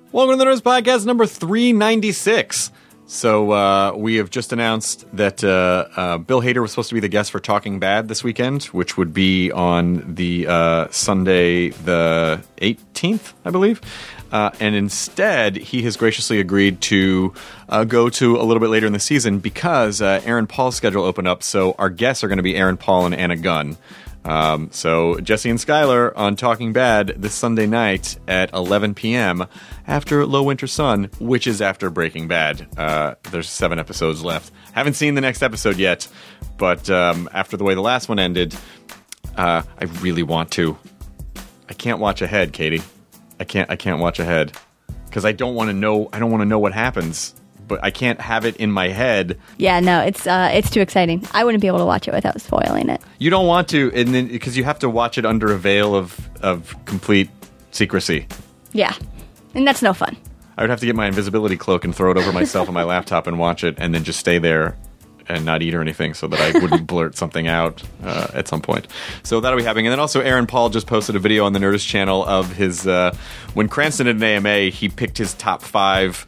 Welcome to the Nerdist Podcast number 396. So we have just announced that Bill Hader was supposed to be the guest for Talking Bad this weekend, which would be on the Sunday the 18th, I believe. And instead, he has graciously agreed to go to a little bit later in the season because Aaron Paul's schedule opened up. So our guests are going to be Aaron Paul and Anna Gunn. So Jesse and Skyler on Talking Bad this Sunday night at 11 p.m. after Low Winter Sun, which is after Breaking Bad. There's 7 episodes left. Haven't seen the next episode yet, but after the way the last one ended, I really want to. I can't watch ahead, Katie. I can't watch ahead because I don't want to know. I don't want to know what happens. But I can't have it in my head. Yeah, no, it's too exciting. I wouldn't be able to watch it without spoiling it. You don't want to, and then because you have to watch it under a veil of complete secrecy. Yeah, and that's no fun. I would have to get my invisibility cloak and throw it over myself on my laptop and watch it, and then just stay there and not eat or anything so that I wouldn't blurt something out at some point. So that'll be happening. And then also Aaron Paul just posted a video on the Nerdist channel of his, when Cranston did an AMA, he picked his top 5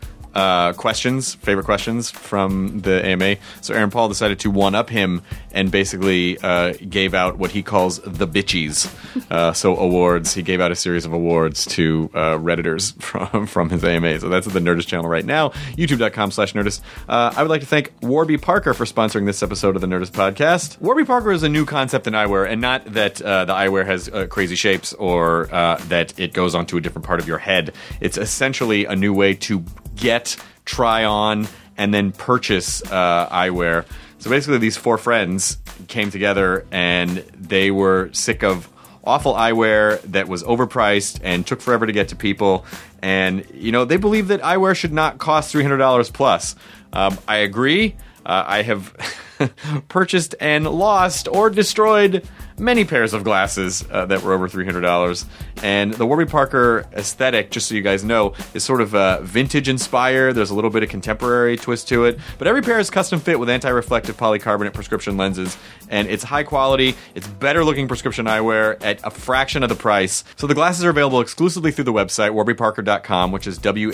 favorite questions from the AMA. So Aaron Paul decided to one-up him and basically gave out what he calls the bitchies. So awards. He gave out a series of awards to Redditors from his AMA. So that's at the Nerdist channel right now, youtube.com/Nerdist. I would like to thank Warby Parker for sponsoring this episode of the Nerdist Podcast. Warby Parker is a new concept in eyewear, and not that the eyewear has crazy shapes or that it goes onto a different part of your head. It's essentially a new way to get, try on, and then purchase eyewear. So basically these 4 friends came together and they were sick of awful eyewear that was overpriced and took forever to get to people. And, you know, they believe that eyewear should not cost $300 plus. I agree. I have purchased and lost or destroyed many pairs of glasses that were over $300. And the Warby Parker aesthetic, just so you guys know, is sort of vintage inspired. There's a little bit of contemporary twist to it. But every pair is custom fit with anti-reflective polycarbonate prescription lenses. And it's high quality. It's better looking prescription eyewear at a fraction of the price. So the glasses are available exclusively through the website, warbyparker.com, which is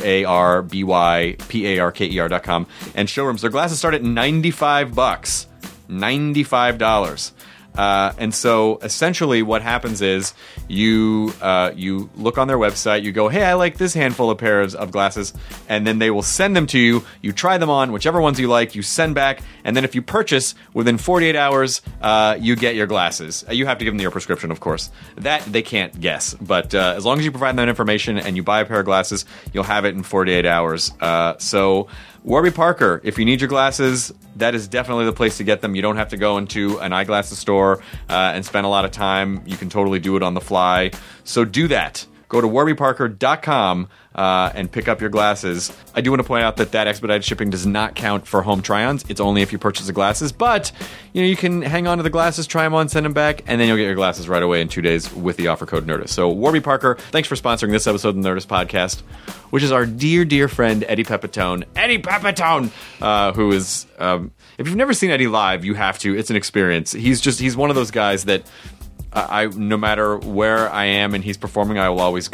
WARBYPARKER.com. And showrooms. Their glasses start at $95. $95. And so essentially what happens is you look on their website, you go, hey, I like this handful of pairs of glasses, and then they will send them to you. You try them on, whichever ones you like, you send back, and then if you purchase within 48 hours, you get your glasses. You have to give them your prescription, of course. That they can't guess, but as long as you provide them that information and you buy a pair of glasses, you'll have it in 48 hours. So Warby Parker, if you need your glasses, that is definitely the place to get them. You don't have to go into an eyeglasses store and spend a lot of time. You can totally do it on the fly. So do that. Go to warbyparker.com and pick up your glasses. I do want to point out that expedited shipping does not count for home try-ons. It's only if you purchase the glasses. But you can hang on to the glasses, try them on, send them back, and then you'll get your glasses right away in 2 days with the offer code Nerdist. So Warby Parker, thanks for sponsoring this episode of the Nerdist Podcast, which is our dear, dear friend Eddie Pepitone. Eddie Pepitone! Who is... if you've never seen Eddie live, you have to. It's an experience. He's one of those guys that... no matter where I am and he's performing, I will always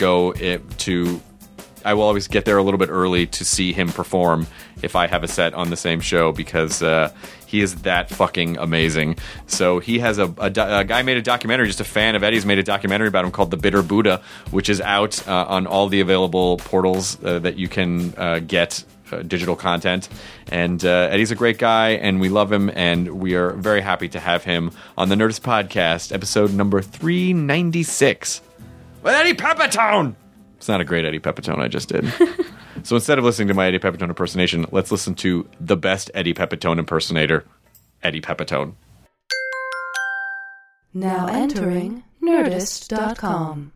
I will always get there a little bit early to see him perform if I have a set on the same show because he is that fucking amazing. So he has a guy made a documentary, just a fan of Eddie's made a documentary about him called The Bitter Buddha, which is out on all the available portals that you can get digital content. And Eddie's a great guy, and we love him, and we are very happy to have him on the Nerdist Podcast, episode number 396 with Eddie Pepitone. It's not a great Eddie Pepitone I just did. So instead of listening to my Eddie Pepitone impersonation, let's listen to the best Eddie Pepitone impersonator, Eddie Pepitone. Now entering Nerdist.com.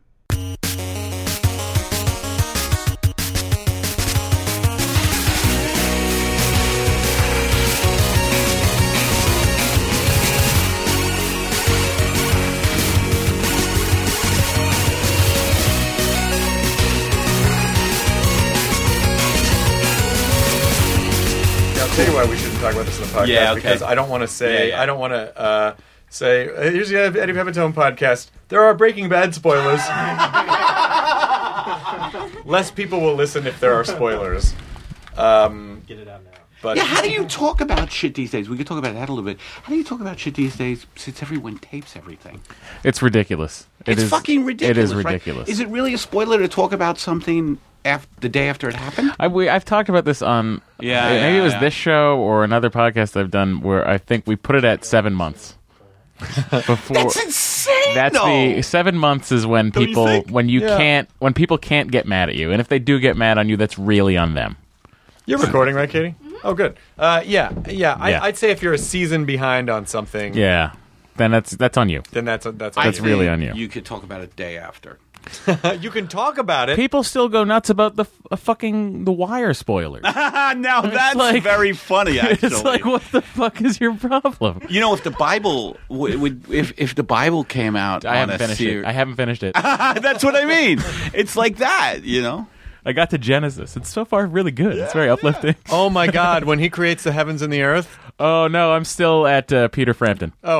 I'll tell you why we shouldn't talk about this in the podcast. Yeah, okay. Because I don't want to say, Yeah. I don't want to say, here's the Eddie Pepitone podcast. There are Breaking Bad spoilers. less people will listen if there are spoilers. Get it out now. But Yeah, how do you talk about shit these days? We could talk about that a little bit. How do you talk about shit these days since everyone tapes everything? It's ridiculous. It's fucking ridiculous. It is right? ridiculous. Is it really a spoiler to talk about something the day after it happened? I've talked about this on maybe it was this show or another podcast I've done where I think we put it at 7 months. Before That's insane. That's though. the 7 months is when Don't you people think? when people can't get mad at you, and if they do get mad on you, that's really on them. you're recording, right, Katie? Oh, good. Yeah. I'd say if you're a season behind on something, Yeah, then that's on you. then that's I That's really think on you. You could talk about it day after. you can talk about it. People still go nuts about the fucking The Wire spoilers. Now that's like- very funny. Actually, It's like, what the fuck is your problem? you know, if the Bible if the Bible came out I on haven't a finished it. series, I haven't finished it. that's what I mean. It's like that, you know. I got to Genesis. It's so far really good. It's very uplifting. Oh my God! When he creates the heavens and the earth. Oh no, I'm still at Peter Frampton. Oh,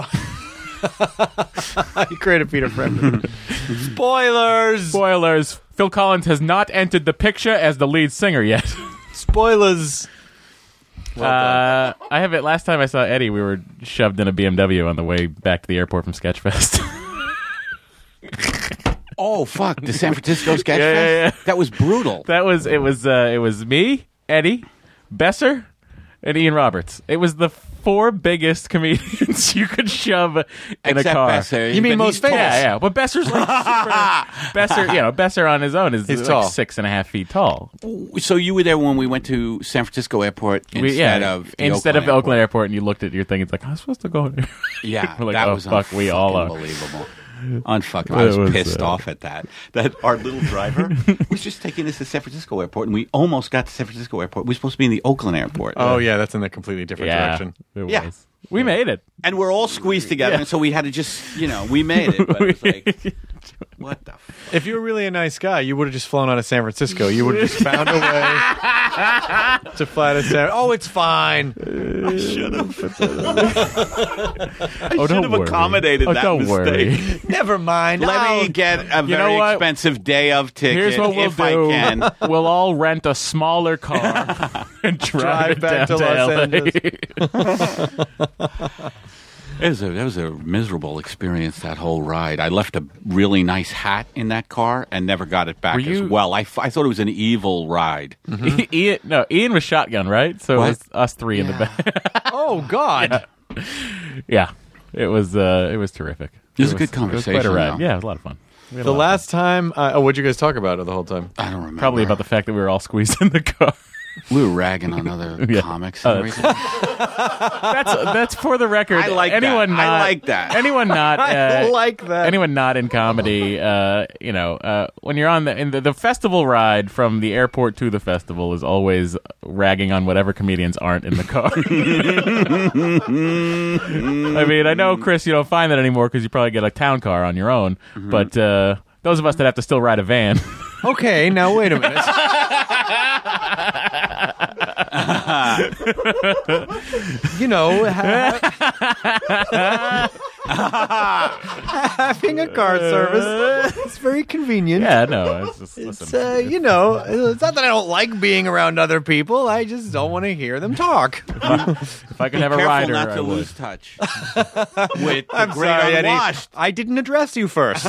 he created Peter Frampton. Spoilers. Spoilers. Phil Collins has not entered the picture as the lead singer yet. Spoilers. I have it. Last time I saw Eddie, we were shoved in a BMW on the way back to the airport from Sketchfest. Oh fuck! The San Francisco Sketch Yeah, Fest? yeah, yeah. That was brutal. It was me, Eddie, Besser, and Ian Roberts. It was the 4 biggest comedians you could shove in Except a car. Besser. You mean But most he's tall. famous? Yeah. But Besser's like super, Besser on his own is He's like tall. 6.5 feet tall. So you were there when we went to San Francisco Airport instead of the Oakland Airport, and you looked at your thing. It's like, I'm supposed to go there. Yeah, We're like, that oh, was fuck, we all are. unbelievable. Unfucking, I was It was, pissed off at that. That our little driver was just taking us to San Francisco Airport, and we almost got to San Francisco Airport. We were supposed to be in the Oakland Airport. Oh yeah, that's in a completely different direction. It Yeah. was. We made it. And we're all squeezed together, and so we had to just, we made it. But it was like, what the fuck? If you were really a nice guy, you would have just flown out of San Francisco. You would have just found a way to fly to San. Oh, it's fine. I should have. I Oh, should don't have worry. accommodated Oh, that don't mistake. worry. Never mind. Let me get a You know very what? expensive day of ticket Here's what we'll if do. I can. We'll all rent a smaller car and drive back down to Los LA. Angeles. That was a miserable experience, that whole ride. I left a really nice hat in that car and never got it back Were as you- well. I thought it was an evil ride. Ian was shotgun, right? So What? it was us 3 in the back. Oh God. Yeah, it was terrific. It was a good conversation, It was quite a ride. though. Yeah, it was a lot of fun. We had The a lot of last time, what'd you guys talk about the whole time? I don't remember. fun. Probably about the fact that we were all squeezed in the car. We were ragging on other Yeah. comics Oh, and everything. That's for the record. I like anyone that. Not, I like that. Anyone not. I like that. Anyone not in comedy, when you're on the festival ride from the airport to the festival is always ragging on whatever comedians aren't in the car. I mean, I know, Chris, you don't find that anymore because you probably get a town car on your own. Mm-hmm. But those of us that have to still ride a van. Okay, now wait a minute. Having a car service is very convenient. Yeah, no, it's just It's listen, it's not that I don't like being around other people. I just don't want to hear them talk. if I could have a Careful rider, not I to would. lose touch with the I'm great sorry, Eddie. unwashed. I didn't address you first.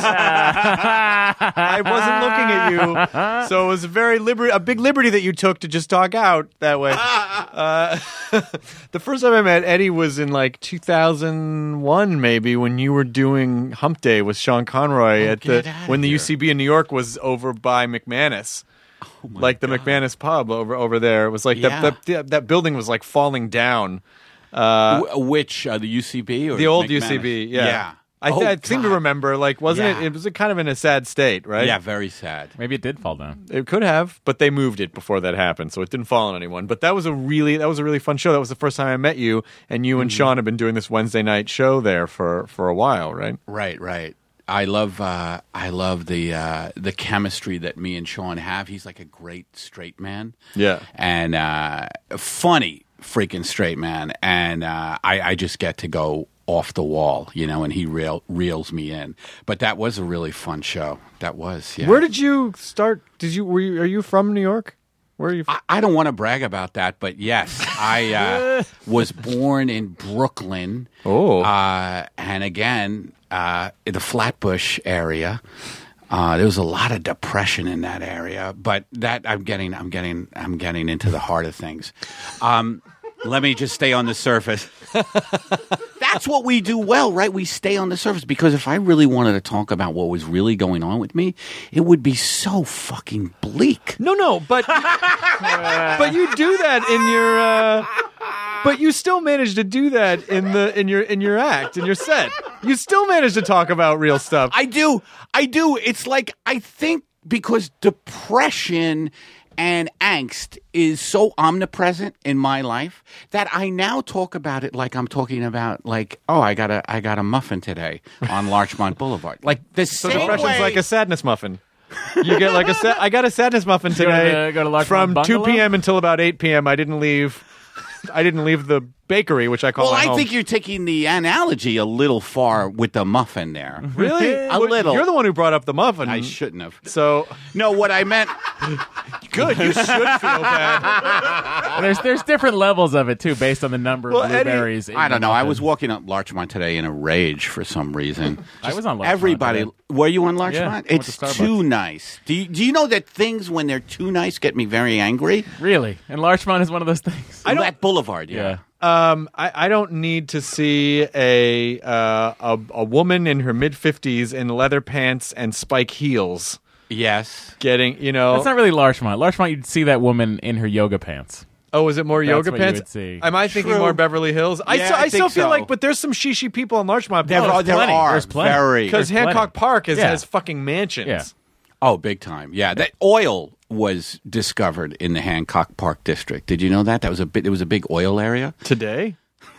I wasn't looking at you, so it was a big liberty that you took to just talk out that way. The first time I met Eddie was in like 2001, maybe, when you were doing Hump Day with Sean Conroy get outta when the here. UCB in New York was over by McManus. Like the McManus pub over there. It was like Yeah. that building was like falling down. Which the UCB or The old McManus? UCB, yeah. Yeah. I seem to remember, like, wasn't Yeah. it? It was kind of in a sad state, right? Yeah, very sad. Maybe it did fall down. It could have, but they moved it before that happened, so it didn't fall on anyone. But that was a really fun show. That was the first time I met you, and you and Sean have been doing this Wednesday night show there for a while, right? Right. I love the chemistry that me and Sean have. He's like a great straight man. Yeah. And funny freaking straight man. And I just get to go off the wall, and he reels me in. But that was a really fun show. That was, yeah. Where did you start? Are you from New York? Where are you from? I don't want to brag about that, but yes, I was born in Brooklyn. Oh. And again, in the Flatbush area. There was a lot of depression in that area, but that I'm getting into the heart of things. Let me just stay on the surface. That's what we do well, right? We stay on the surface, because if I really wanted to talk about what was really going on with me, it would be so fucking bleak. No, but but you do that in your. But you still manage to do that in your act, in your set. You still manage to talk about real stuff. I do. It's like, I think because depression and angst is so omnipresent in my life that I now talk about it like I'm talking about, like, oh, I got a muffin today on Larchmont Boulevard. Like the So same depression's way. like a sadness muffin. You get like I got a sadness muffin today Go to Larchmont from 2 Bungalow? p.m. until about 8 p.m. I didn't leave the bakery, which I call Well, my I home. think you're taking the analogy a little far with the muffin there. Really? A little. You're the one who brought up the muffin. I shouldn't have. So No, what I meant. good. You should feel bad. There's different levels of it too, based on the number Well, of Eddie, blueberries. in I don't the know. I muffin. was walking up Larchmont today in a rage for some reason. I was on Larchmont Everybody, today. were you on Larchmont? Yeah, I went It's to Starbucks. too nice. Do you know that things when they're too nice get me very angry? Really, and Larchmont is one of those things. That Boulevard, yeah. I don't need to see a woman in her mid-50s in leather pants and spike heels Yes. getting, That's not really Larchmont. Larchmont, you'd see that woman in her yoga pants. Oh, is it more That's yoga what you pants? would see. Am I thinking True. more Beverly Hills? Yeah, I I still think feel so. like, but there's some shishi people on Larchmont There plenty. are. There's plenty. Very. because there's Hancock plenty. Park Yeah. has fucking mansions. Yeah. Oh, big time. Yeah. That oil was discovered in the Hancock Park district. Did you know that? There was a big oil area. Today?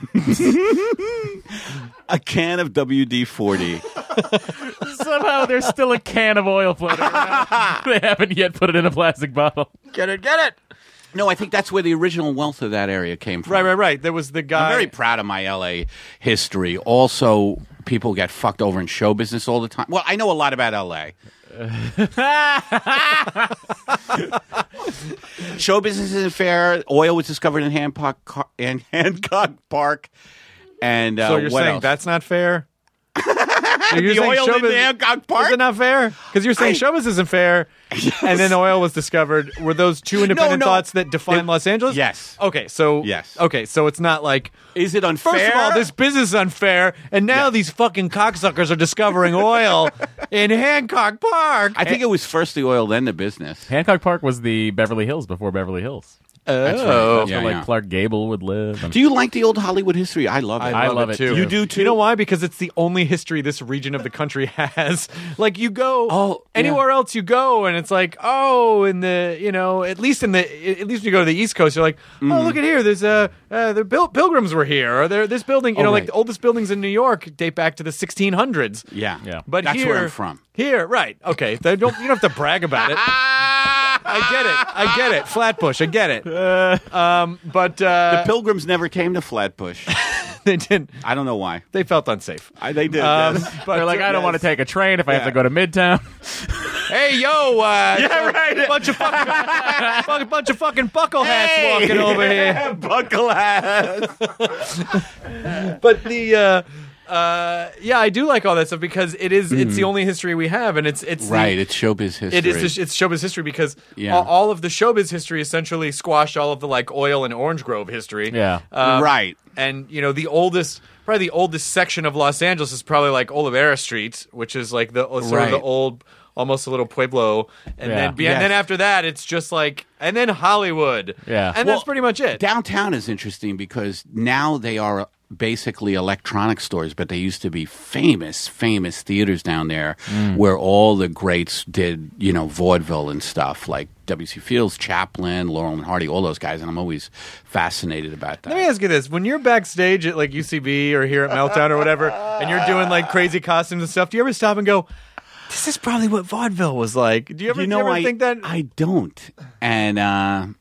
A can of WD-40. Somehow there's still a can of oil floating around. They haven't yet put it in a plastic bottle. Get it. No, I think that's where the original wealth of that area came from. Right. There was the guy. I'm very proud of my LA history. Also, people get fucked over in show business all the time. Well, I know a lot about LA. Show business isn't fair. Oil was discovered in Hancock Park. And So you're what saying else? that's not fair? So you're The saying oil in showbiz- the Hancock Park? Is it not fair? Because you're saying showbiz isn't fair, and then oil was discovered. Were those two independent No. thoughts that define Los Angeles? Yes. Okay, so Yes. Okay, so it's not like Is it unfair? first of all, this business is unfair, and now these fucking cocksuckers are discovering oil in Hancock Park. I think it was first the oil, then the business. Hancock Park was the Beverly Hills before Beverly Hills. That's right. That's Yeah, where yeah. Clark Gable would live. And Do you like the old Hollywood history? I love it. I love it too. You do too? You know why? Because it's the only history this region of the country has. Like you go Oh, yeah. anywhere else you go, and it's like, oh, at least when you go to the East Coast, you're like, oh, look at here. There's the Pilgrims were here, or this building. You know, like right. the oldest buildings in New York date back to the 1600s. Yeah. Yeah. But That's here, where I'm from. Here, right? Okay, you don't have to brag about it. I get it. Flatbush, I get it. But The Pilgrims never came to Flatbush. they didn't. I don't know why. They felt unsafe. They did. But they're like, I don't want to take a train if I have to go to Midtown. hey, yo, bunch of fucking buckle hats walking over here. Buckle ass. But the I do like all that stuff because it's the only history we have, and it's Right, it's showbiz history. it's showbiz history because Yeah. all of the showbiz history essentially squashed all of the like oil and Orange Grove history. Yeah. Right. And the oldest section of Los Angeles is probably like Olivera Street, which is like the sort of Right. the old, almost a little pueblo, and Yeah. then after that it's just like, and then Hollywood, Yeah. and that's pretty much it. Downtown is interesting because now they are basically electronic stores, but they used to be famous theaters down there where all the greats did, vaudeville and stuff like W.C. Fields, Chaplin, Laurel and Hardy, all those guys, and I'm always fascinated about that. Let me ask you this: when you're backstage at like UCB or here at Meltdown or whatever, and you're doing like crazy costumes and stuff, do you ever stop and go, "This is probably what vaudeville was like"? Do you ever, do you ever think that? I don't. And I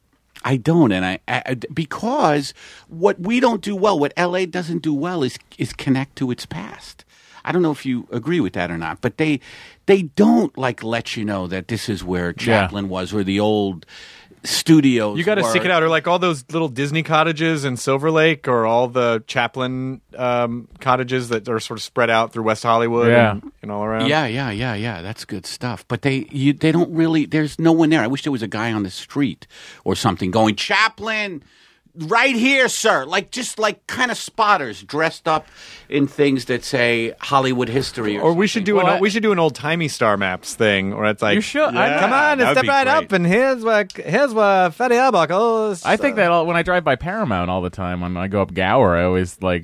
I don't, and I because what we don't do well, what LA doesn't do well, is connect to its past. I don't know if you agree with that or not, but they don't like let you know that this is where Chaplin was, or the old studios. You got to were. seek it out, or like all those little Disney cottages in Silver Lake, or all the Chaplin cottages that are sort of spread out through West Hollywood and all around. Yeah. That's good stuff. But they don't really. There's no one there. I wish there was a guy on the street or something going, Chaplin, right here, sir. Just kind of spotters dressed up in things that say Hollywood history. Or we should do an old timey Star Maps thing, or it's like, You should. Yeah, come on and step right up, and here's where Fatty Arbuckle. I think that when I drive by Paramount all the time, when I go up Gower, I always like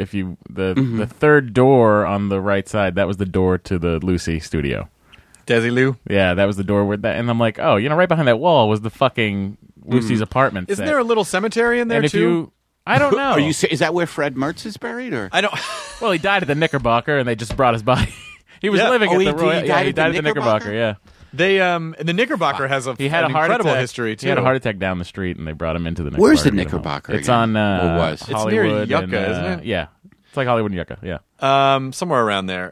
the third door on the right side. That was the door to the Lucy studio. Desilu. Yeah, that was the door where that, and I'm like, oh, right behind that wall was the fucking Lucy's apartment. Isn't set. there a little cemetery in there And too? I don't know. Is that where Fred Mertz is buried, or I don't. Well, he died at the Knickerbocker, and they just brought his body. He was living at the Royal. He died at the Knickerbocker. Yeah, They the Knickerbocker has he had an a heart incredible attack. history too. He had a heart attack down the street, and they brought him into the Knickerbocker. Where's the to get him Knickerbocker home. It's again? on Or was? It's near Hollywood Yucca, and, isn't it? Yeah, it's like Hollywood and Yucca. Yeah. Somewhere around there,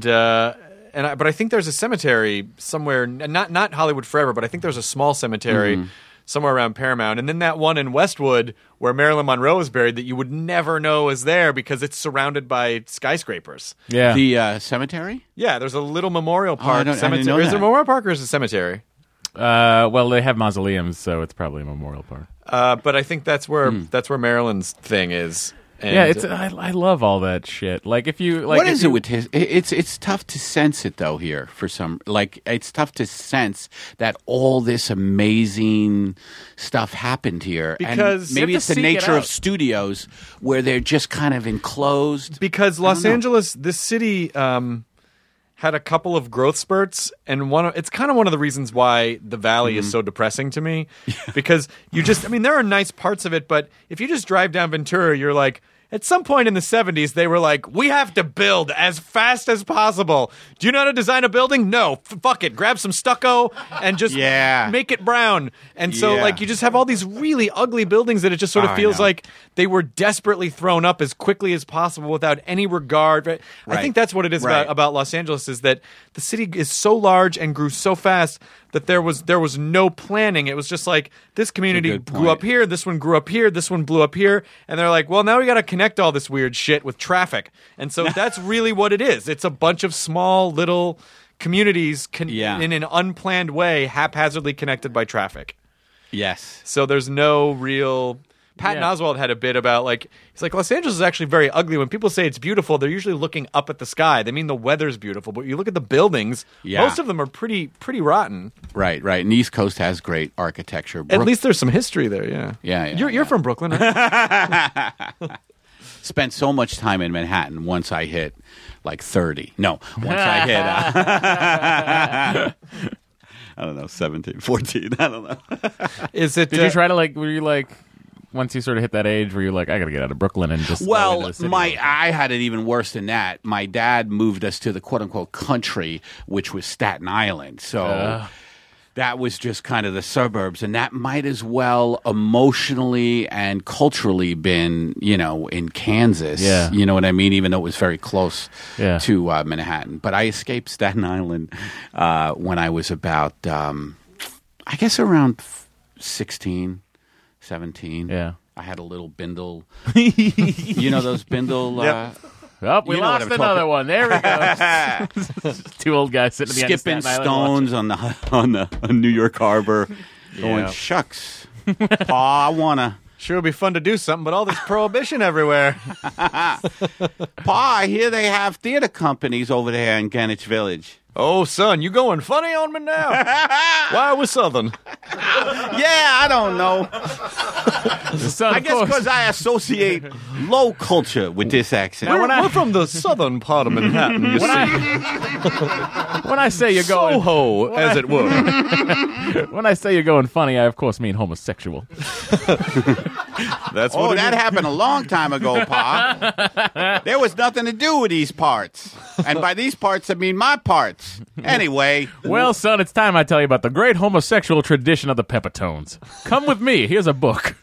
but I think there's a cemetery somewhere, not Hollywood Forever, but I think there's a small cemetery somewhere around Paramount, and then that one in Westwood where Marilyn Monroe is buried that you would never know is there because it's surrounded by skyscrapers. Yeah. the cemetery? Yeah, there's a little memorial I park didn't cemetery. know Is there a that. memorial park or is it a cemetery? Well, they have mausoleums, so it's probably a memorial park. But I think that's where Marilyn's thing is. And, Yeah, it's I love all that shit. Like if you like, What if is you- it with his? It's tough to sense it though here for some. Like it's tough to sense that all this amazing stuff happened here. Because and maybe you it's have the to seek it nature of out. studios where they're just kind of enclosed. because Los know. Angeles, this city, had a couple of growth spurts, and it's kind of one of the reasons why the Valley is so depressing to me. Because there are nice parts of it, but if you just drive down Ventura, you're like, at some point in the 70s, they were like, we have to build as fast as possible. Do you know how to design a building? No. Fuck it. Grab some stucco and just make it brown. And so, Yeah. you just have all these really ugly buildings that it just sort of I feels know. like they were desperately thrown up as quickly as possible without any regard. I Right. think that's what it is Right. about Los Angeles, is that the city is so large and grew so fast that there was no planning. It was just like, this community good grew up point. here, this one grew up here, this one blew up here, and they're like, well, now we got to connect all this weird shit with traffic. And so that's really what it is. It's a bunch of small little communities in an unplanned way, haphazardly connected by traffic. Yes. So there's no real. Patton Yeah. Oswalt had a bit about he's like, Los Angeles is actually very ugly. When people say it's beautiful, they're usually looking up at the sky. They mean the weather's beautiful, but you look at the buildings, most of them are pretty rotten. Right. And the East Coast has great architecture. At least there's some history there. Yeah. Yeah, You're from Brooklyn, right? spent so much time in Manhattan once I hit 30. No, once I hit, I don't know, 17, 14. I don't know. Is it? Did you try to were you once you sort of hit that age where you're like, I got to get out of Brooklyn and just go Well, into the city? I had it even worse than that. My dad moved us to the quote unquote country, which was Staten Island. So that was just kind of the suburbs, and that might as well emotionally and culturally been, in Kansas. Yeah. You know what I mean? Even though it was very close Yeah. to Manhattan. But I escaped Staten Island when I was about, I guess around 16, 17. Yeah. I had a little bindle. You know those bindle. Yep. Oh, we You know what lost I'm another talking- one. There we go. Two old guys sitting at the Skipping end of Staten Island stones on New York Harbor, going Yeah. shucks. Pa, I wanna. Sure, it'd be fun to do something, but all this prohibition everywhere. Pa, I hear they have theater companies over there in Greenwich Village. Oh, son, you going funny on me now? Why are we Southern? Yeah, I don't know. The son, I of guess course. because I associate low culture with this accent. We're from the southern part of Manhattan, you see. When I say you're going Soho, as it were. when I say you're going funny, I of course mean homosexual. That's Oh, what that happened a long time ago, Pa. There was nothing to do with these parts. And by these parts, I mean my parts. Anyway. Well, son, it's time I tell you about the great homosexual tradition of the Peppertones. Come with me. Here's a book.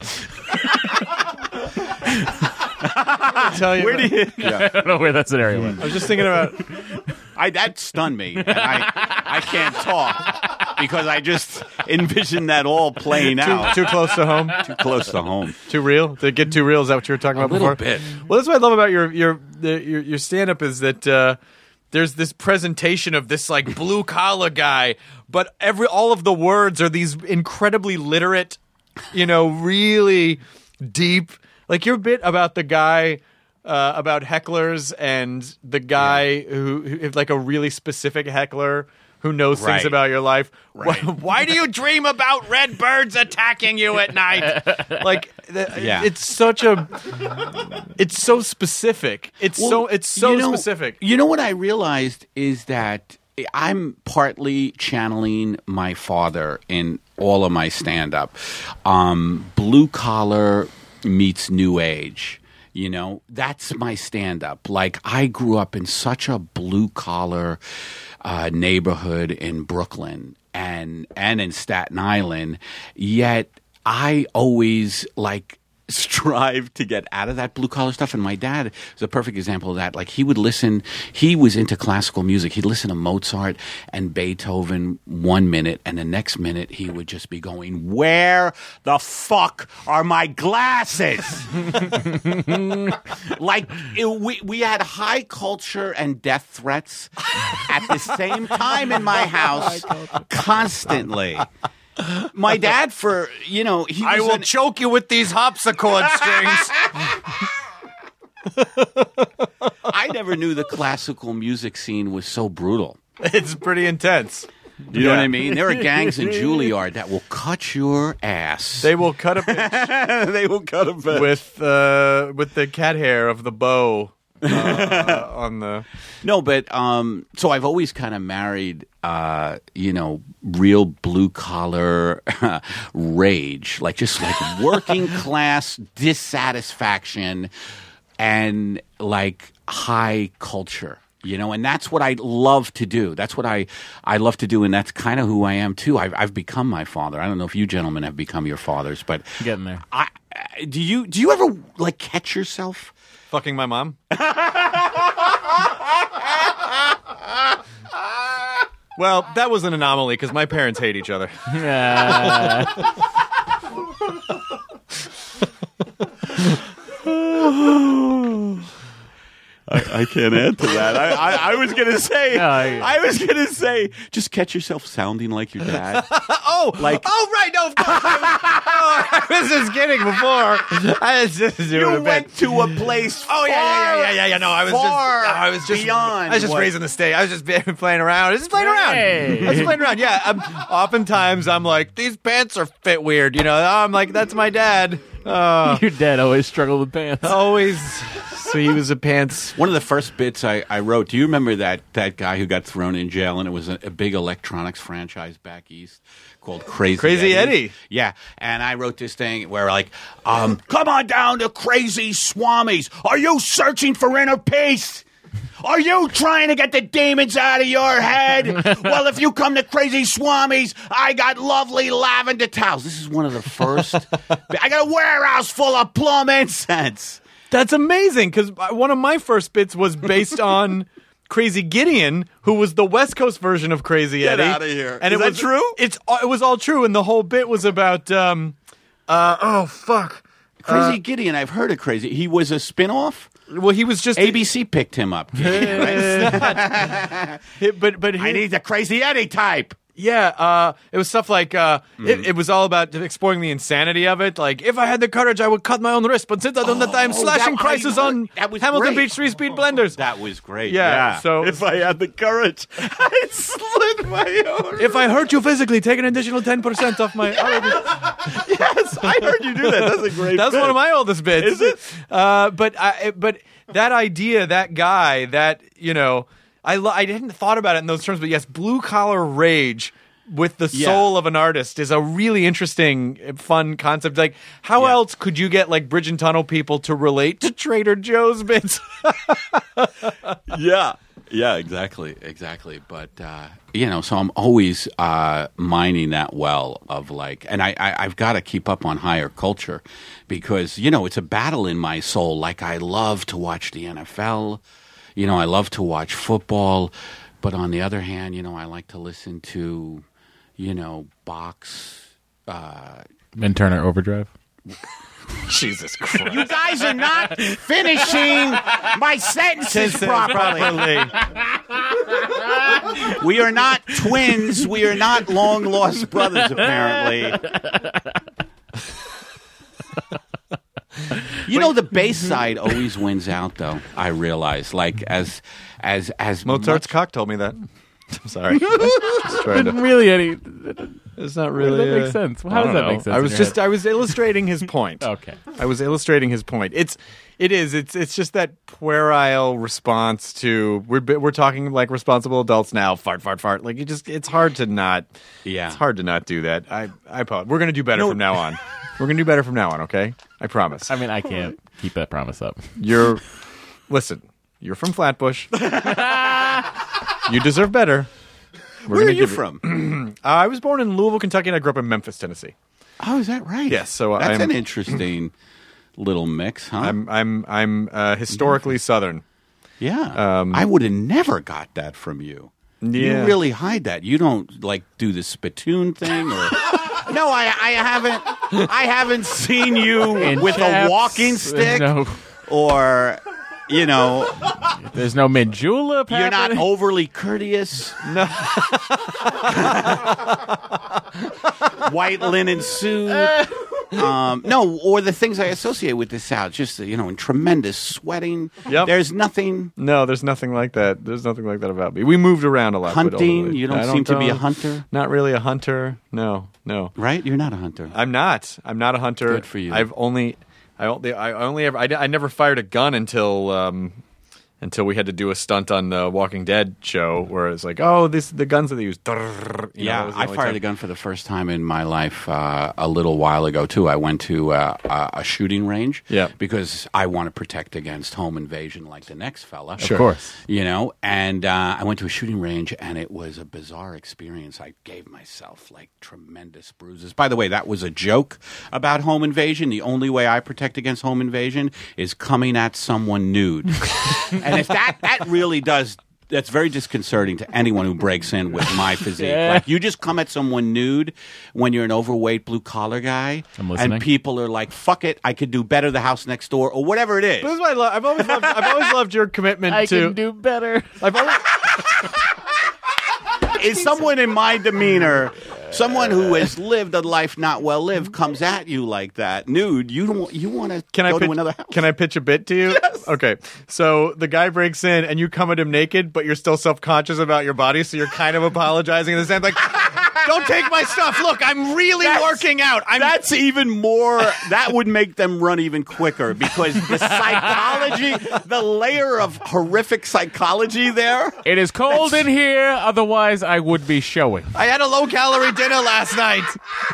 tell you. Where do you... I don't know where that scenario went. I was just thinking about. That stunned me. And I can't talk because I just envisioned that all playing out. Too close to home. Too close to home. Too real? Did it get too real? Is that what you were talking about little before? bit. Well, that's what I love about your stand-up is that there's this presentation of this like blue collar guy, but all of the words are these incredibly literate, really deep. Like your bit about the guy about hecklers and the guy who like a really specific heckler who knows things Right. about your life. Right. Why do you dream about red birds attacking you at night? Like, Yeah. it's such a, it's so specific. It's so specific. You know what I realized is that I'm partly channeling my father in all of my stand-up. Blue collar meets new age. That's my stand-up. Like, I grew up in such a blue-collar neighborhood in Brooklyn and in Staten Island, yet I always, strive to get out of that blue-collar stuff. And my dad is a perfect example of that. Like, he was into classical music. He'd listen to Mozart and Beethoven 1 minute, and the next minute he would just be going, "Where the fuck are my glasses?" We had high culture and death threats at the same time in my house constantly. My dad, he was I will choke you with these harpsichord strings. I never knew the classical music scene was so brutal. It's pretty intense. You know what I mean? There are gangs in Juilliard that will cut your ass. They will cut a bitch They will cut a bitch. with the cat hair of the bow on the. No, but so I've always kind of married, real blue collar rage, just working class dissatisfaction and high culture. And that's what I love to do. That's what I love to do, and that's kind of who I am too. I've become my father. I don't know if you gentlemen have become your fathers, but Getting there. Do you ever catch yourself? Fucking my mom? Well, that was an anomaly because my parents hate each other. I can't add to that. I was gonna say. I was gonna say. Just catch yourself sounding like your dad. Right, no, of course. I was just kidding before. I was just doing You a bit. went to a place. Oh yeah. No, I was just beyond. I was just raising the stage. I was just playing around. I was just playing around. Hey. I was just playing around. Yeah. Oftentimes I'm like, these pants are fit weird. I'm like, that's my dad. Your dad always struggled with pants. Always. So he was a pants. One of the first bits I wrote. Do you remember that guy who got thrown in jail? And it was a big electronics franchise back east called Crazy Eddie. Yeah, and I wrote this thing where come on down to Crazy Swamis. Are you searching for inner peace? Are you trying to get the demons out of your head? Well, if you come to Crazy Swamis, I got lovely lavender towels. This is one of the first. I got a warehouse full of plum incense. That's amazing because one of my first bits was based on Crazy Gideon, who was the West Coast version of Crazy Eddie. Get out of here. And Is it that was true? It was all true, and the whole bit was about oh fuck. Crazy Gideon, I've heard of Crazy. He was a spin-off? Well, he was just ABC picked him up. but I need the Crazy Eddie type. Yeah, it was stuff like it was all about exploring the insanity of it. Like, if I had the courage, I would cut my own wrist, but since I don't have time, slashing prices on Hamilton great. Beach 3-speed blenders. That was great. Yeah, so if I had the courage, I'd slit my own. If I hurt you physically, take an additional 10% off my. Yes, I heard you do that. That's a great. That's one of my oldest bits. Is it? But that idea, that guy, that I hadn't thought about it in those terms, but yes, blue collar rage with the soul of an artist is a really interesting, fun concept. Like, how else could you get like Bridge and Tunnel people to relate to Trader Joe's bits? Yeah, exactly. But so I'm always mining that well of like, and I've got to keep up on higher culture because it's a battle in my soul. Like, I love to watch the NFL, I love to watch football, but on the other hand, I like to listen to, Bach's. Ben Turner Overdrive. Jesus Christ! You guys are not finishing my sentences properly. We are not twins. We are not long lost brothers, apparently. The bass side always wins out, though. I realize, like as Mozart's cock told me that. I'm sorry. Just trying to. Really, Eddie. It's not really. That makes sense. How does that make sense? I was illustrating his point. Okay. I was illustrating his point. It's just that puerile response to we're talking like responsible adults now. Fart. Like it's hard to not. Yeah. It's hard to not do that. I apologize. We're gonna do better from now on. We're gonna do better from now on. Okay. I promise. I mean, I can't keep that promise up. Listen. You're from Flatbush. You deserve better. Where are you from? I was born in Louisville, Kentucky, and I grew up in Memphis, Tennessee. Oh, is that right? Yes. So that's an interesting little mix, huh? I'm historically Southern. Yeah. I would have never got that from you. Yeah. You really hide that. You don't like do the spittoon thing, or no? I haven't. I haven't seen you with a walking stick, or. There's no mid julep. You're not overly courteous. No. White linen suit. No, or the things I associate with the South. Just in tremendous sweating. Yep. There's nothing. No, there's nothing like that. There's nothing like that about me. We moved around a lot. Hunting. You don't seem to be a hunter. Not really a hunter. No. Right? You're not a hunter. I'm not a hunter. Good for you. I never fired a gun until we had to do a stunt on the Walking Dead show where it's like, the guns that they use. I fired a gun for the first time in my life a little while ago too. I went to a shooting range because I want to protect against home invasion like the next fella. Sure. Of course. And I went to a shooting range and it was a bizarre experience. I gave myself like tremendous bruises. By the way, that was a joke about home invasion. The only way I protect against home invasion is coming at someone nude. And if that really does, that's very disconcerting to anyone who breaks in with my physique. Yeah. Like, you just come at someone nude when you're an overweight blue-collar guy, and people are like, fuck it, I could do better the house next door, or whatever it is. This is what I've always loved your commitment I to... can do better. Is someone in my demeanor... Someone who has lived a life not well lived comes at you like that, nude. You want to go to another house. Can I pitch a bit to you? Yes. Okay. So the guy breaks in and you come at him naked, but you're still self-conscious about your body, so you're kind of apologizing in the sense like, don't take my stuff. Look, I'm really working out. That's even more. That would make them run even quicker because the psychology, the layer of horrific psychology there. It is cold in here, otherwise I would be showing. I had a low-calorie dinner last night.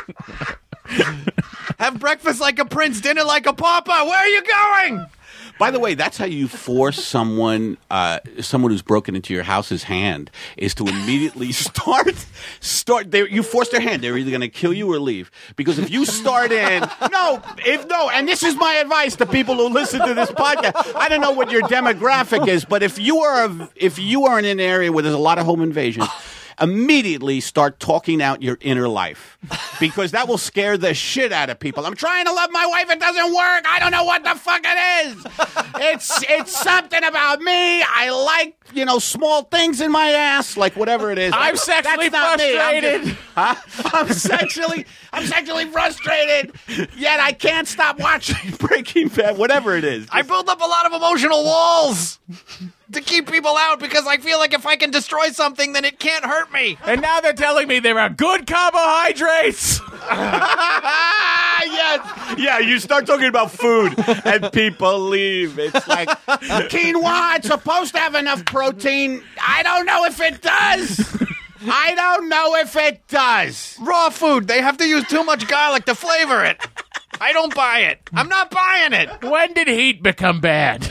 Have breakfast like a prince, dinner like a pauper. Where are you going? By the way, that's how you force someone who's broken into your house's hand is to immediately start. You force their hand. They're either going to kill you or leave. Because if you start in, and this is my advice to people who listen to this podcast. I don't know what your demographic is, but if you are in an area where there's a lot of home invasions, immediately start talking out your inner life because that will scare the shit out of people. I'm trying to love my wife. It doesn't work. I don't know what the fuck it is. It's something about me. I like, small things in my ass, like whatever it is. I'm sexually frustrated. I'm sexually frustrated, yet I can't stop watching Breaking Bad, whatever it is. I build up a lot of emotional walls to keep people out because I feel like if I can destroy something, then it can't hurt me. And now they're telling me there are good carbohydrates. Yes. Yeah, you start talking about food and people leave. It's like, quinoa, it's supposed to have enough protein. I don't know if it does. I don't know if it does. Raw food. They have to use too much garlic to flavor it. I don't buy it. I'm not buying it. When did heat become bad?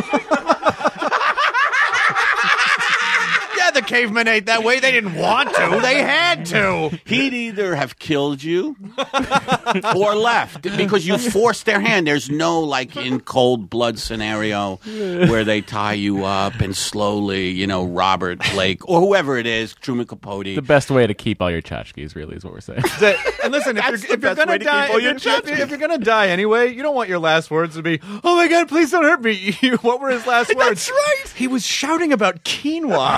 Yeah, the cavemen ate that way. They didn't want to. They had to. He'd either have killed you or left because you forced their hand. There's no like in cold blood scenario where they tie you up and slowly, Robert Blake or whoever it is, Truman Capote. The best way to keep all your tchotchkes, really, is what we're saying. And listen, That's if the you're best way gonna to die, keep all your if you're gonna die anyway, you don't want your last words to be, "Oh my God, please don't hurt me." What were his last words? That's right. He was shouting about quinoa.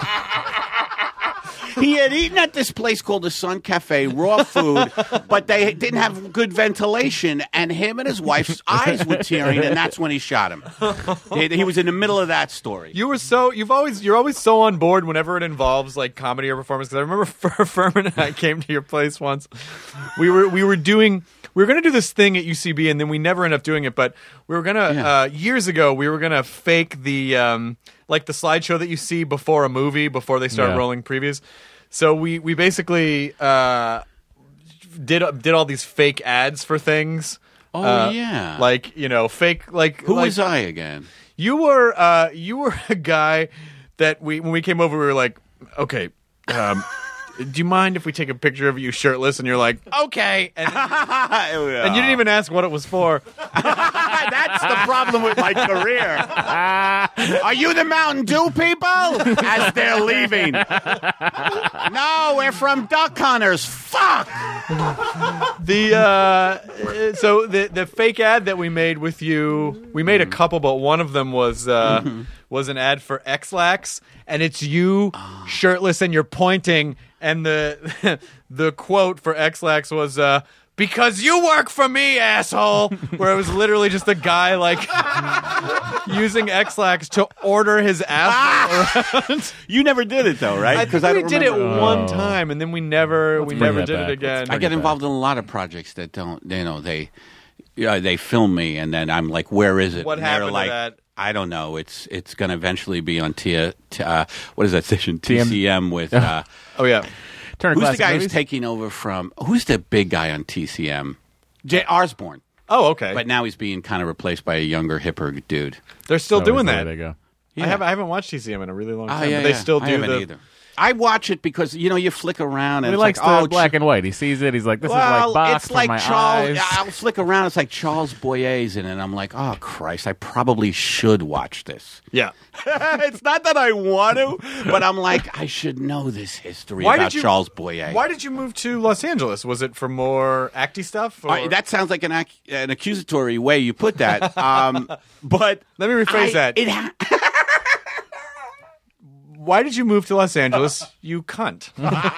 He had eaten at this place called the Sun Cafe, raw food, but they didn't have good ventilation, and him and his wife's eyes were tearing, and that's when he shot him. He was in the middle of that story. You're always so on board whenever it involves like comedy or performance. Because I remember Furman and I came to your place once. We were going to do this thing at UCB, and then we never ended up doing it. But we were gonna years ago. We were gonna fake the like the slideshow that you see before a movie before they start rolling previews. So we basically did all these fake ads for things. Oh yeah, like fake like who like, was I again? You were a guy that when we came over we were like, okay. Do you mind if we take a picture of you shirtless? And you're like, okay. And you didn't even ask what it was for. That's the problem with my career. Are you the Mountain Dew people? As they're leaving. No, we're from Duck Hunters. Fuck. The fake ad that we made with you, we made a couple, but one of them was an ad for X-Lax, and it's you shirtless and you're pointing, and the quote for X-Lax was because you work for me, asshole, where it was literally just a guy like using X-Lax to order his asshole around. You never did it though, right? Because we did it one time, and then we never did it again. I get involved in a lot of projects that don't, they film me, and then I'm like, where is it? What and happened they're like, to that? I don't know. It's going to eventually be on what is that station? TCM with. Oh yeah. Turner Who's the Classic guy Movies? who's taking over from? Who's the big guy on TCM? Jay Osborne. Oh, okay. But now he's being kind of replaced by a younger, hipper dude. They're still Always doing the way that. They go. I haven't watched TCM in a really long time. yeah, but they yeah. still I do haven't either. I watch it because you flick around and He it's likes like, the black and white. He sees it. He's like, this is well, like box it's for like my Charles. eyes. I'll flick around. It's like Charles Boyes in it. And I'm like, oh Christ, I probably should watch this. Yeah. It's not that I want to, but I'm like, I should know this history about Charles Boyes. Why did you move to Los Angeles? Was it for more acty stuff? Or? That sounds like an accusatory way you put that. But Let me rephrase that. Why did you move to Los Angeles, you cunt?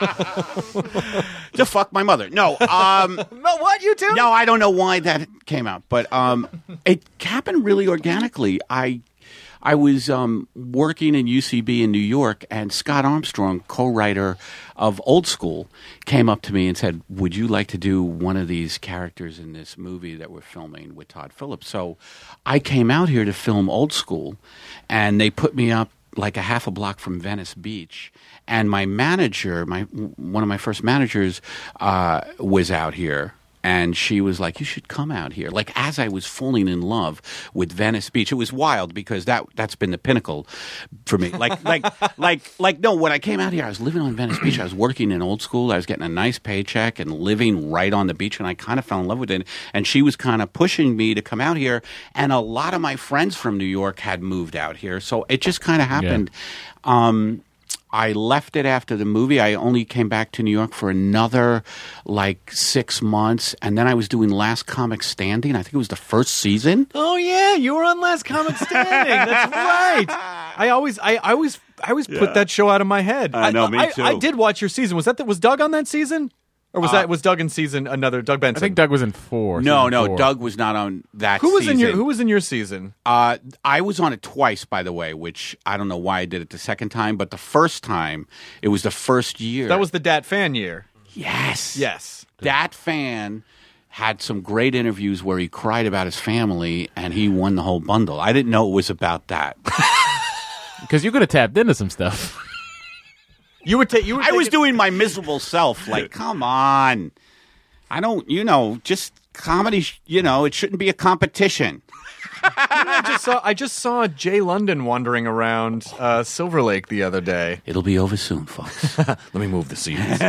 To fuck my mother. No. No, what, you too? No, I don't know why that came out, but it happened really organically. I was working in UCB in New York, and Scott Armstrong, co-writer of Old School, came up to me and said, would you like to do one of these characters in this movie that we're filming with Todd Phillips? So I came out here to film Old School, and they put me up like a half a block from Venice Beach. And my manager, one of my first managers, was out here. And she was like, you should come out here. Like, as I was falling in love with Venice Beach. It was wild because that's been the pinnacle for me. No, when I came out here, I was living on Venice Beach. I was working in Old School. I was getting a nice paycheck and living right on the beach. And I kind of fell in love with it. And she was kind of pushing me to come out here. And a lot of my friends from New York had moved out here. So it just kind of happened. Yeah. I left it after the movie. I only came back to New York for another 6 months, and then I was doing Last Comic Standing. I think it was the first season. Oh yeah, you were on Last Comic Standing. That's right. I always put that show out of my head. I know, me too. I did watch your season. Was Doug on that season? Or was Doug in season another Doug Benson? I think Doug was in 4. No, season 4. Doug was not on that Who was season. Who was in your season? I was on it twice, by the way, which I don't know why I did it the second time, but the first time, it was the first year. That was the Dat Fan year. Yes. Yes. Dat Fan had some great interviews where he cried about his family, and he won the whole bundle. I didn't know it was about that. Because you could have tapped into some stuff. You would take. You would. I was doing my miserable self. Like, come on. I don't, just comedy, it shouldn't be a competition. I just saw Jay London wandering around Silver Lake the other day. It'll be over soon, folks. Let me move the scenes.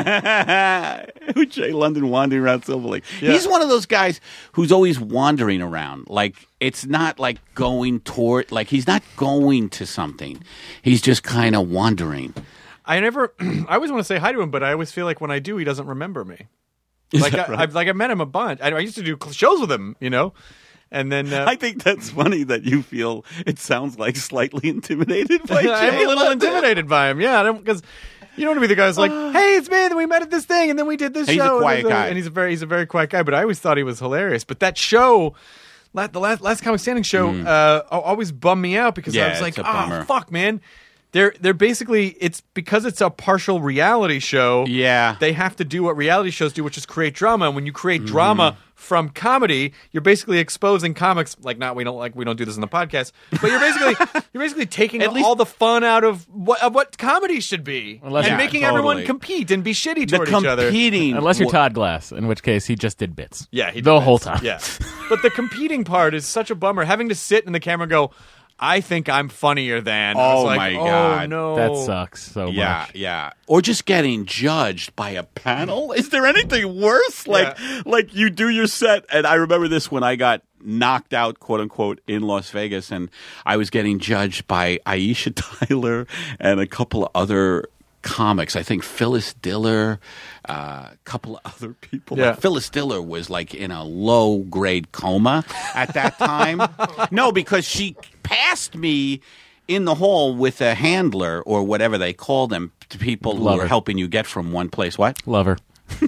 Jay London wandering around Silver Lake. Yeah. He's one of those guys who's always wandering around. Like, it's not like going toward, like, he's not going to something. He's just kind of wandering. I always want to say hi to him, but I always feel like when I do, he doesn't remember me. Is Like that right? I met him a bunch. I used to do shows with him, and then I think that's funny that you feel it sounds like slightly intimidated by Jay. I'm a little London. intimidated by him. Yeah, because you don't want to be the guy who's like, "Hey, it's me. Then we met at this thing, and then we did this He's a show." quiet guy. And he's a very quiet guy. But I always thought he was hilarious. But that show, the last Comic Standing show, always bummed me out because I Yeah, was like, it's a bummer. fuck, man." They're basically, it's because it's a partial reality show. Yeah. They have to do what reality shows do, which is create drama. And when you create drama from comedy, you're basically exposing comics we don't do this in the podcast, but you're basically taking all the fun out of what comedy should be, Unless- and Yeah, making totally. everyone compete and be shitty The toward each other. competing. Unless you're Todd Glass, in which case he just did bits. Yeah, he did the bits. whole time. Yeah, but the competing part is such a bummer. Having to sit in the camera and go, I think I'm funnier than. I was Oh, like, my God. Oh no, That sucks so Yeah, much. yeah. Or just getting judged by a panel. Is there anything worse? Like you do your set, and I remember this when I got knocked out, quote unquote, in Las Vegas, and I was getting judged by Aisha Tyler and a couple of other comics. I think Phyllis Diller, a couple of other people. Yeah. Like Phyllis Diller was like in a low grade coma at that time. No, because she passed me in the hall with a handler or whatever they call them to people who Lover. are helping you get from one place. What? Lover.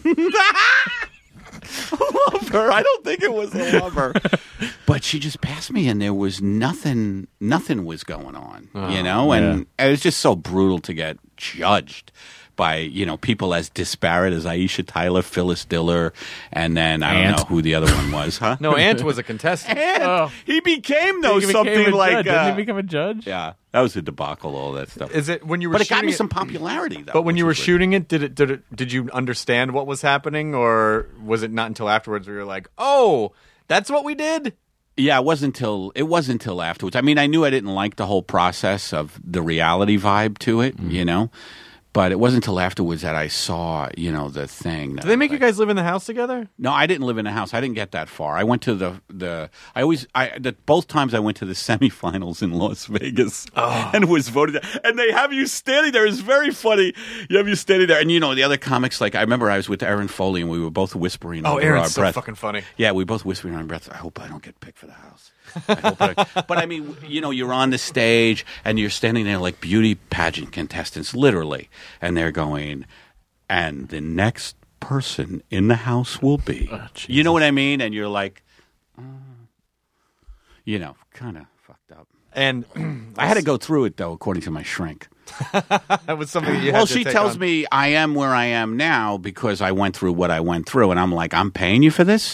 Lover. I don't think it was a lover. But she just passed me, and there was nothing was going on, and it was just so brutal to get judged by, people as disparate as Aisha Tyler, Phyllis Diller, and then I don't Ant. know who the other one was, huh? No, Ant was a contestant. And Oh. he became, though, He became something a like... judge. Didn't he become a judge? yeah, that was a debacle, all that stuff. Is it when you were? But it got shooting me some popularity, though. But when which you were was weird. shooting it, did you understand what was happening, or was it not until afterwards where you're like, oh, that's what we did? Yeah, it wasn't until afterwards. I mean, I knew I didn't like the whole process of the reality vibe to it, But it wasn't until afterwards that I saw, the thing. Did they make you guys live in the house together? No, I didn't live in a house. I didn't get that far. I went to both times I went to the semifinals in Las Vegas and was voted. And they have you standing there. It's very funny. You have you standing there, and the other comics. Like I remember, I was with Aaron Foley, and we were both whispering. Oh, under Aaron's our so breath. fucking funny. Yeah, we both whispering under our breath. I hope I don't get picked for the house. But I mean, you're on the stage and you're standing there like beauty pageant contestants, literally, and they're going, and the next person in the house will be. You know what I mean? And you're like, kind of fucked up. And I had to go through it though, according to my shrink. that was something that you Well, had to she take tells on. me I am where I am now because I went through what I went through, and I'm like, I'm paying you for this.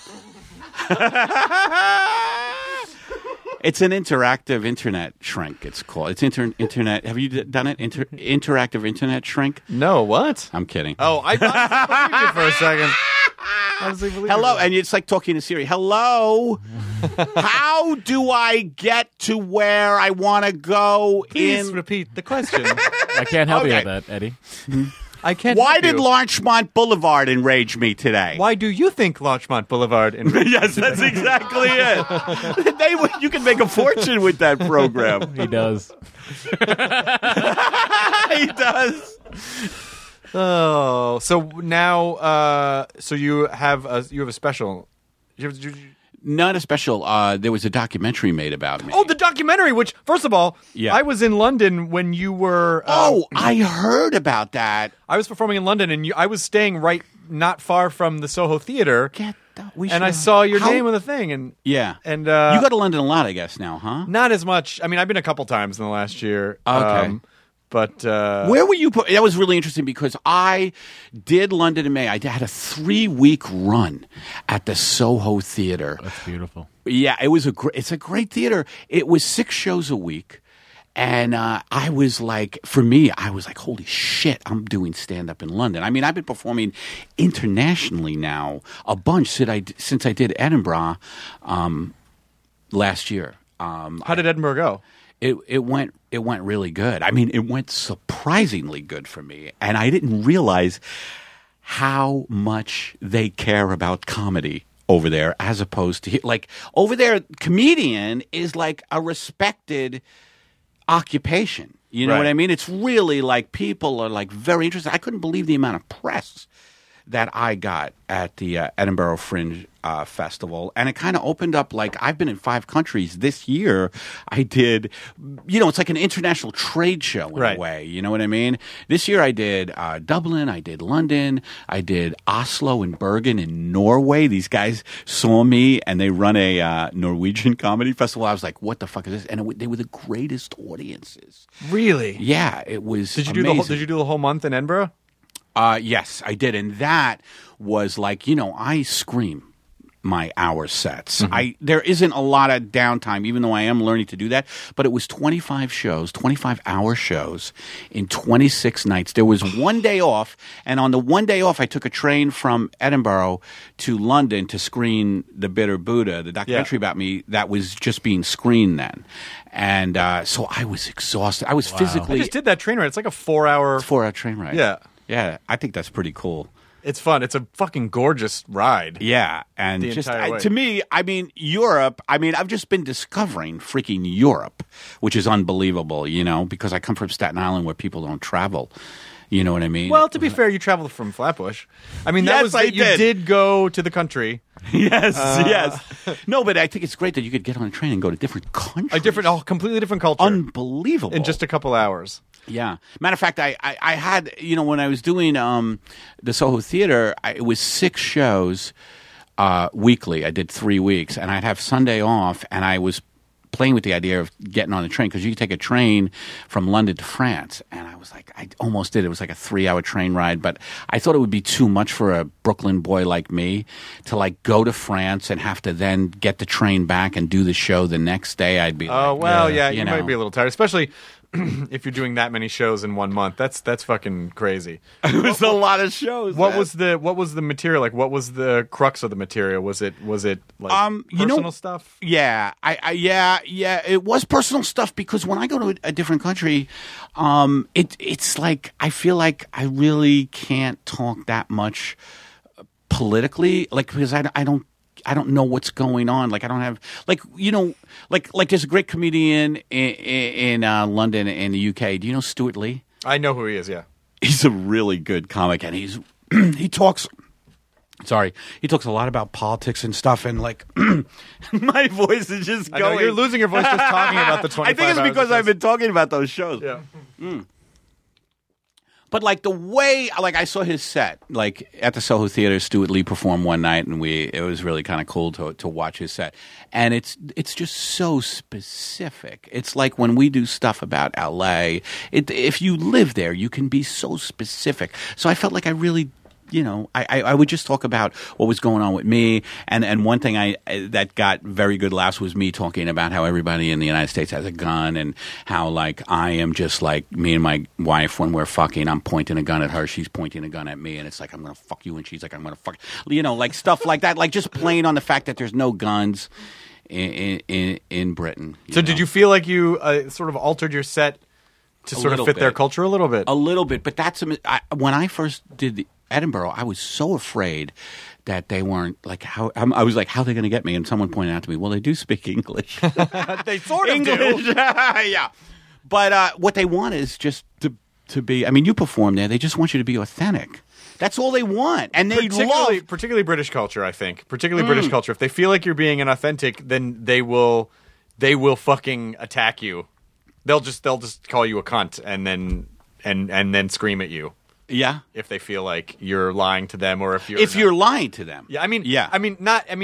It's an interactive internet shrink. It's called. It's internet. Have you done it? Interactive internet shrink. No, what? I'm kidding. Oh, I believed it for a second. Honestly, believed Hello, it. and it's like talking to Siri. Hello, how do I get to where I want to go? Please repeat the question. I can't help you Okay. with that, Eddie. I can't. Why help did you. Larchmont Boulevard enrage me today? Why do you think Larchmont Boulevard? Yes, that's exactly it. You can make a fortune with that program. He does. He does. Oh, so now, so you have a special. Not a special. There was a documentary made about me. Oh, the documentary. Which, first of all, Yeah. I was in London when you were. I heard about that. I was performing in London, and I was staying right not far from the Soho Theater, and I saw your name on the thing, and Yeah, and you go to London a lot, I guess now, huh? not as much. I mean, I've been a couple times in the last year. Okay. But Where were you? That was really interesting because I did London in May. I had a 3-week run at the Soho Theatre. That's beautiful. Yeah, it's a great theater. It was 6 shows a week. And I was like, for me, I was like, holy shit, I'm doing stand-up in London. I mean, I've been performing internationally now a bunch since I did Edinburgh last year. how did Edinburgh go? It went really good. I mean, it went surprisingly good for me, and I didn't realize how much they care about comedy over there, as opposed to like over there, comedian is like a respected occupation. You know Right. what I mean? It's really like people are like very interested. I couldn't believe the amount of press that I got at the Edinburgh Fringe Festival. And it kind of opened up, like, I've been in 5 countries. This year, I did, it's like an international trade show in Right. a way. You know what I mean? This year, I did Dublin, I did London, I did Oslo and Bergen in Norway. These guys saw me, and they run a Norwegian comedy festival. I was like, what the fuck is this? And they were the greatest audiences. Really? Yeah, it was Did you amazing. Did you do the whole month in Edinburgh? Yes, I did, and that was like, I scream my hour sets. There isn't a lot of downtime, even though I am learning to do that. But it was 25 shows, 25-hour shows in 26 nights. There was one day off, and on the one day off, I took a train from Edinburgh to London to screen The Bitter Buddha, the documentary about me that was just being screened then. And so I was exhausted. I was physically. I just did that train ride. It's like a 4-hour. 4-hour train ride. Yeah. Yeah, I think that's pretty cool. It's fun. It's a fucking gorgeous ride. Yeah, and The just entire way. to me, I mean, Europe. I mean, I've just been discovering freaking Europe, which is unbelievable. Because I come from Staten Island, where people don't travel. You know what I mean? Well, to be fair, you traveled from Flatbush. I mean, Yes, I you did. did go to the country. yes, yes. No, but I think it's great that you could get on a train and go to different countries. Completely different culture. Unbelievable. in just a couple hours. Yeah. Matter of fact, I had, when I was doing the Soho Theater, it was 6 shows weekly. I did 3 weeks, and I'd have Sunday off, and I was playing with the idea of getting on a train because you could take a train from London to France. And I was like, I almost did. It was like a 3-hour train ride, but I thought it would be too much for a Brooklyn boy like me to like go to France and have to then get the train back and do the show the next day. I'd be Oh, like, well, yeah, you you might know. be a little tired, especially if you're doing that many shows in 1 month. That's fucking crazy. it was a lot of shows. What man. was the material like? What was the crux of the material? Was it like you know- personal stuff? Yeah, yeah. It was personal stuff because when I go to a different country, it's like I feel like I really can't talk that much politically, like because I don't know what's going on. Like I don't have like there's a great comedian in London in the UK. Do you know Stuart Lee? I know who he is. Yeah. He's a really good comic, and he talks a lot about politics and stuff, and like my voice is just I going. know you're losing your voice just talking about the 25 I think it's hours because of I've been talking about those shows. Yeah. But like the way, like I saw his set, like at the Soho Theater, Stuart Lee performed one night, and it was really kind of cool to watch his set. And it's just so specific. It's like when we do stuff about LA, if you live there, you can be so specific. So I felt like I really. I would just talk about what was going on with me, and one thing that got very good laughs was me talking about how everybody in the United States has a gun, and how like I am just like me and my wife when we're fucking, I'm pointing a gun at her, she's pointing a gun at me, and it's like I'm gonna fuck you, and she's like I'm gonna fuck, like stuff like that, like just playing on the fact that there's no guns in Britain. So did you feel like you sort of altered your set to sort of little fit their bit. culture a little bit? A little bit, but when I first did Edinburgh, I was so afraid that they weren't like how I was like, how are they going to get me? And someone pointed out to me, well, they do speak English. They sort of English, do. yeah. But what they want is just to be. I mean, you perform there; they just want you to be authentic. That's all they want, and they love. Particularly British culture, I think. Particularly British culture. If they feel like you're being inauthentic, then they will fucking attack you. They'll just call you a cunt and then scream at you. Yeah, If they feel like you're lying to them, or if you're lying to them. Yeah, I mean, yeah. I mean,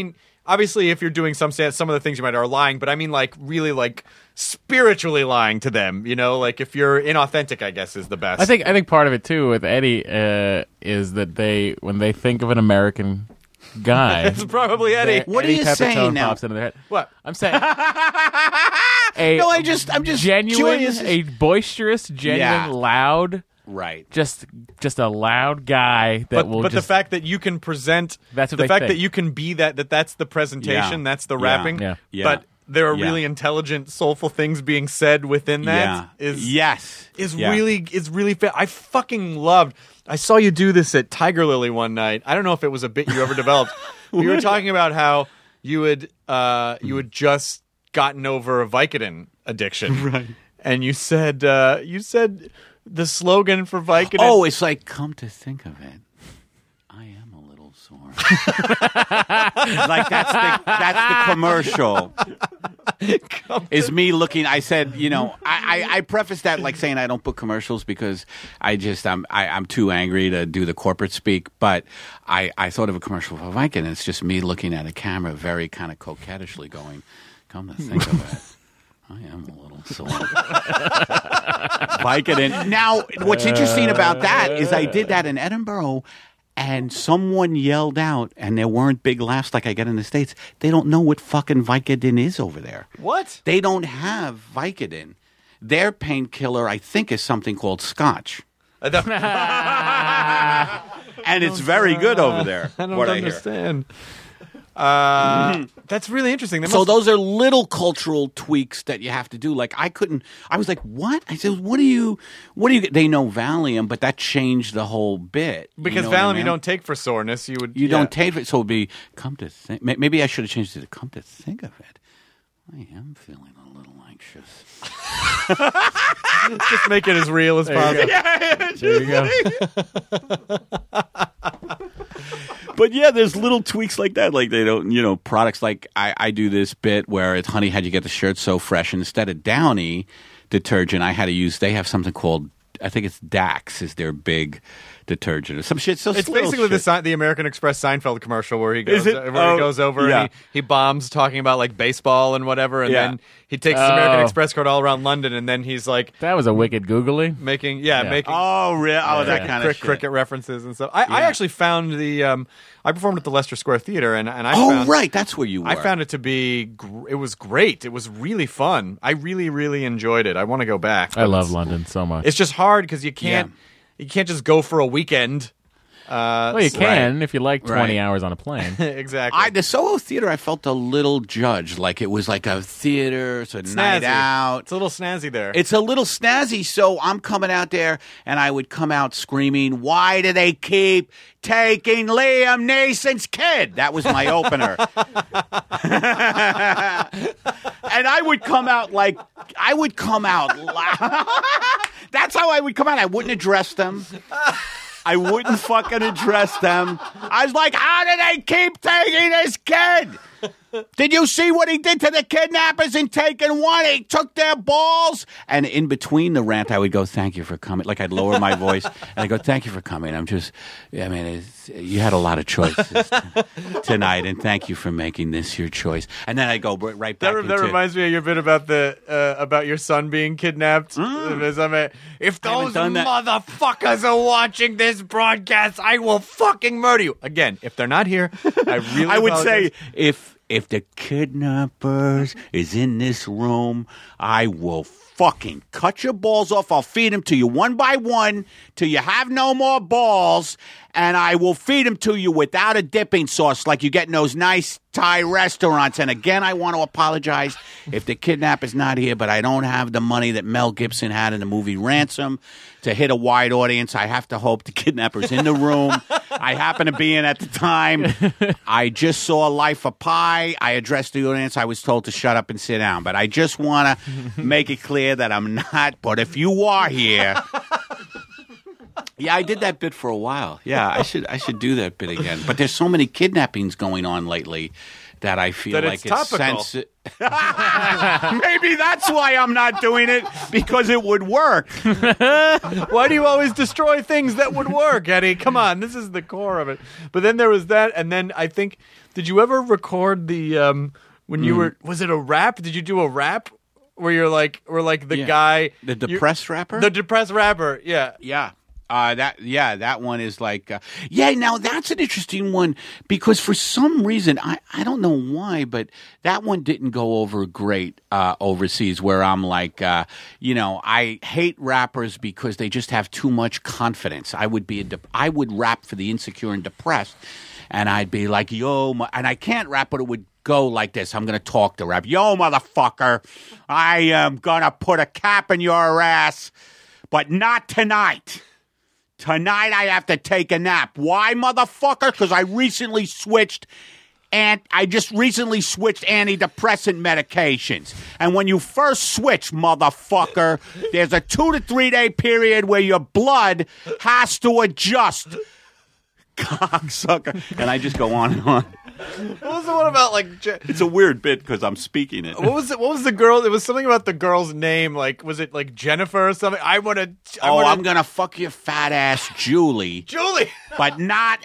obviously, if you're doing some of the things you might are lying, but I mean, like, really, like, spiritually lying to them. You know, like, if you're inauthentic, I guess is the best. I think part of it too with Eddie is that when they think of an American guy, it's probably Eddie. What are Eddie you Pepitone saying now? pops into their head. What? I'm saying. No, I'm just genuine, curious. a boisterous, genuine, loud. Right. Just a loud guy that will. But just, the fact that you can present, That's what the they fact think. that you can be that's the presentation, Yeah. that's the Yeah. rapping. Yeah. Yeah. But there are Yeah. really intelligent, soulful things being said within that. Yes. Is Yeah. really fa- I fucking loved. I saw you do this at Tiger Lily one night. I don't know if it was a bit you ever developed. We were talking about how you had just gotten over a Vicodin addiction, Right. And you said the slogan for Vicodin. Oh, it's like, come to think of it, I am a little sore. Like that's the commercial. Is me looking. I said, I prefaced that like saying I don't book commercials because I'm too angry to do the corporate speak. But I thought of a commercial for Vicodin. And it's just me looking at a camera, very kind of coquettishly, going, "Come to think of it, I am a little sore." Vicodin. Now, what's interesting about that is I did that in Edinburgh. And someone yelled out, and there weren't big laughs like I get in the States. They don't know what fucking Vicodin is over there. What? They don't have Vicodin. Their painkiller, I think, is something called Scotch. I don't, And it's very good over there. I don't what understand. That's really interesting. They So must- those are little cultural tweaks that you have to do. Like I was like, what? I said, what do you get? They know Valium, but that changed the whole bit. because know what I Valium mean? you don't take for soreness. You don't take it. So it'd be, come to think, maybe I should have changed it to come to think of it. I am feeling a little anxious. just make it as real as possible. There you go. But yeah, there's little tweaks like that. Like they don't, products like I do this bit where it's honey, how'd you get the shirt so fresh? And instead of Downy detergent, I had to use, they have something called, I think it's Dax is their big detergent or some shit. So It's little basically shit. the American Express Seinfeld commercial where he goes Is it? where he Oh, goes over yeah. and he bombs talking about like baseball and whatever, and Yeah. then he takes his American Oh. Express card all around London, and then he's like That was a wicked googly. making Oh, really? Oh, that Yeah. kind of shit. cricket references and stuff. I actually found I performed at the Leicester Square Theater, and I Oh, found, right. That's where you were. I found it to be it was great. It was really fun. I really really enjoyed it. I want to go back. I but love it's- London so much. It's just hard because you can't just go for a weekend. Well, you can if you like 20 Right. hours on a plane. Exactly. The Soho Theater, I felt a little judged. Like it was like a theater, it's a night out. It's a little snazzy there. It's a little snazzy, so I'm coming out there, and I would come out screaming, "Why do they keep taking Liam Neeson's kid?" That was my opener. And I would come out that's how I would come out. I wouldn't address them. I wouldn't fucking address them. I was like, how do they keep taking this kid? Did you see what he did to the kidnappers in Taken 1? He took their balls. And in between the rant, I would go, thank you for coming. Like I'd lower my voice and I'd go, thank you for coming. You had a lot of choices tonight, and thank you for making this your choice. And then I go right back That reminds me of your bit about about your son being kidnapped. If those done that. motherfuckers are watching this broadcast, I will fucking murder you. Again, if they're not here, I would apologize. say, if the kidnappers is in this room, I will fucking cut your balls off. I'll feed them to you one by one till you have no more balls, and I will feed them to you without a dipping sauce like you get in those nice Thai restaurants. And again, I want to apologize if the kidnapper's not here, but I don't have the money that Mel Gibson had in the movie Ransom to hit a wide audience. I have to hope the kidnapper's in the room. I happen to be in at the time. I just saw Life of Pi. I addressed the audience. I was told to shut up and sit down. But I just want to make it clear that I'm not. But if you are here... Yeah, I did that bit for a while. Yeah, I should do that bit again. But there's so many kidnappings going on lately that I feel That like it's topical. Maybe that's why I'm not doing it, because it would work. Why do you always destroy things that would work, Eddie? Come on, this is the core of it. But then there was that, and then I think, did you ever record the when you were? Was it a rap? Did you do a rap where you're like, or like the guy, the depressed rapper? the depressed rapper? Yeah. Yeah. That one is like, now that's an interesting one, because for some reason, I don't know why, but that one didn't go over great overseas, where I'm like, I hate rappers because they just have too much confidence. I would rap for the insecure and depressed, and I'd be like, and I can't rap, but it would go like this. I'm going to talk to rap. Yo, motherfucker, I am going to put a cap in your ass, but not tonight. Tonight I have to take a nap. Why, motherfucker? Because I recently switched antidepressant medications. And when you first switch, motherfucker, there's a 2 to 3 day period where your blood has to adjust. Cocksucker. And I just go on and on. What was the one about like? It's a weird bit because I'm speaking it. What was it? What was the girl? It was something about the girl's name. Like, was it like Jennifer or something? I'm gonna fuck your fat ass, Julie. Julie, but not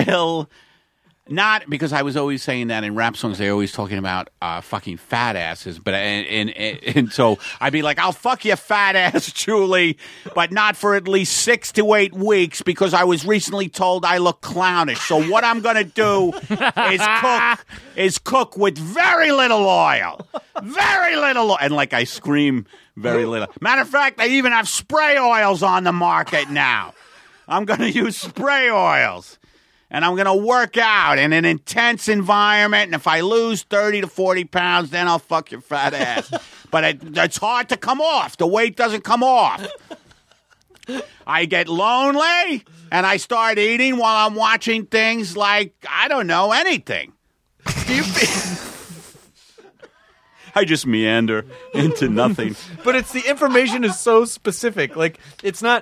because I was always saying that in rap songs. They're always talking about fucking fat asses. But and so I'd be like, I'll fuck your fat ass, Julie, but not for at least 6 to 8 weeks, because I was recently told I look clownish. So what I'm gonna do is cook with very little oil, and like I scream, very little. Matter of fact, I even have spray oils on the market now. I'm gonna use spray oils. And I'm going to work out in an intense environment. And if I lose 30 to 40 pounds, then I'll fuck your fat ass. But it's hard to come off. The weight doesn't come off. I get lonely, and I start eating while I'm watching things like, I don't know, anything. I just meander into nothing. But it's the information is so specific. Like, it's not...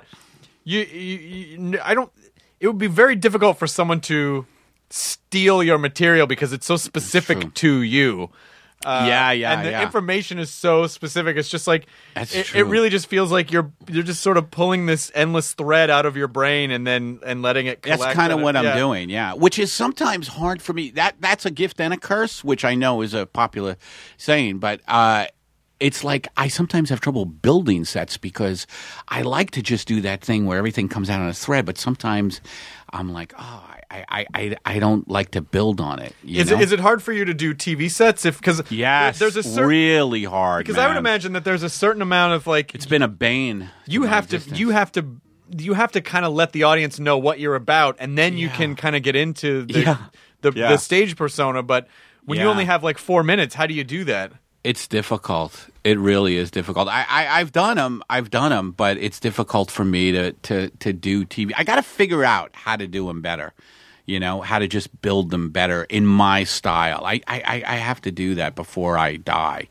It would be very difficult for someone to steal your material because it's so specific to you. And the information is so specific. It's just like it really just feels like you're just sort of pulling this endless thread out of your brain and letting it collect. That's kind of what I'm doing, which is sometimes hard for me. That's a gift and a curse, which I know is a popular saying, but it's like I sometimes have trouble building sets because I like to just do that thing where everything comes out on a thread, but sometimes I'm like, I don't like to build on it. Is it hard for you to do TV sets? Yes, there's a certain, really hard. Because I would imagine that there's a certain amount of like it's been a bane. You have to kind of let the audience know what you're about, and then you can kind of get into the stage persona. But when you only have like 4 minutes, how do you do that? It's difficult. It really is difficult. I've done them, but it's difficult for me to do TV. I got to figure out how to do them better. How to just build them better in my style. I have to do that before I die.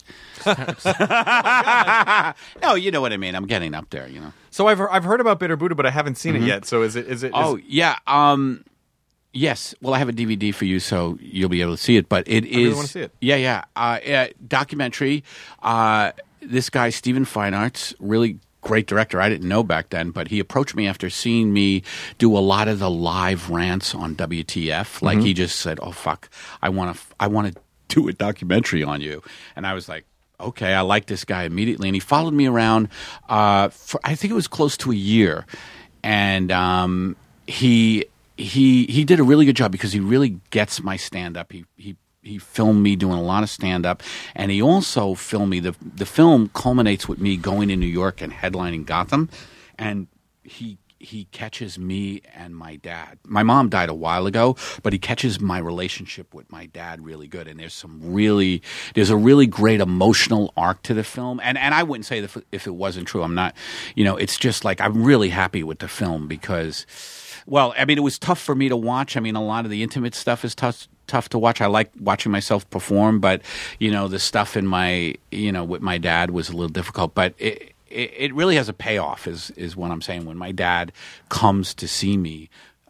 No, you know what I mean. I'm getting up there. So I've heard about Bitter Buddha, but I haven't seen it yet. So is it? Oh yeah. Yes. Well, I have a DVD for you, so you'll be able to see it. But it is. I really want to see it. Yeah. Documentary. This guy, Stephen Fine Arts, really great director. I didn't know back then, but he approached me after seeing me do a lot of the live rants on WTF. Like he just said, "Oh fuck, I want to do a documentary on you," and I was like, okay, I like this guy immediately. And he followed me around for I think it was close to a year, and he did a really good job because he really gets my stand-up. He filmed me doing a lot of stand-up, and he also filmed me. The film culminates with me going to New York and headlining Gotham, and he catches me and my dad. My mom died a while ago, but he catches my relationship with my dad really good, and there's a really great emotional arc to the film. And I wouldn't say that if it wasn't true. I'm not, it's just like I'm really happy with the film because, well, I mean, it was tough for me to watch. I mean, a lot of the intimate stuff is tough to watch. I like watching myself perform, but the stuff in my with my dad was a little difficult. But it really has a payoff, is what I'm saying. When my dad comes to see me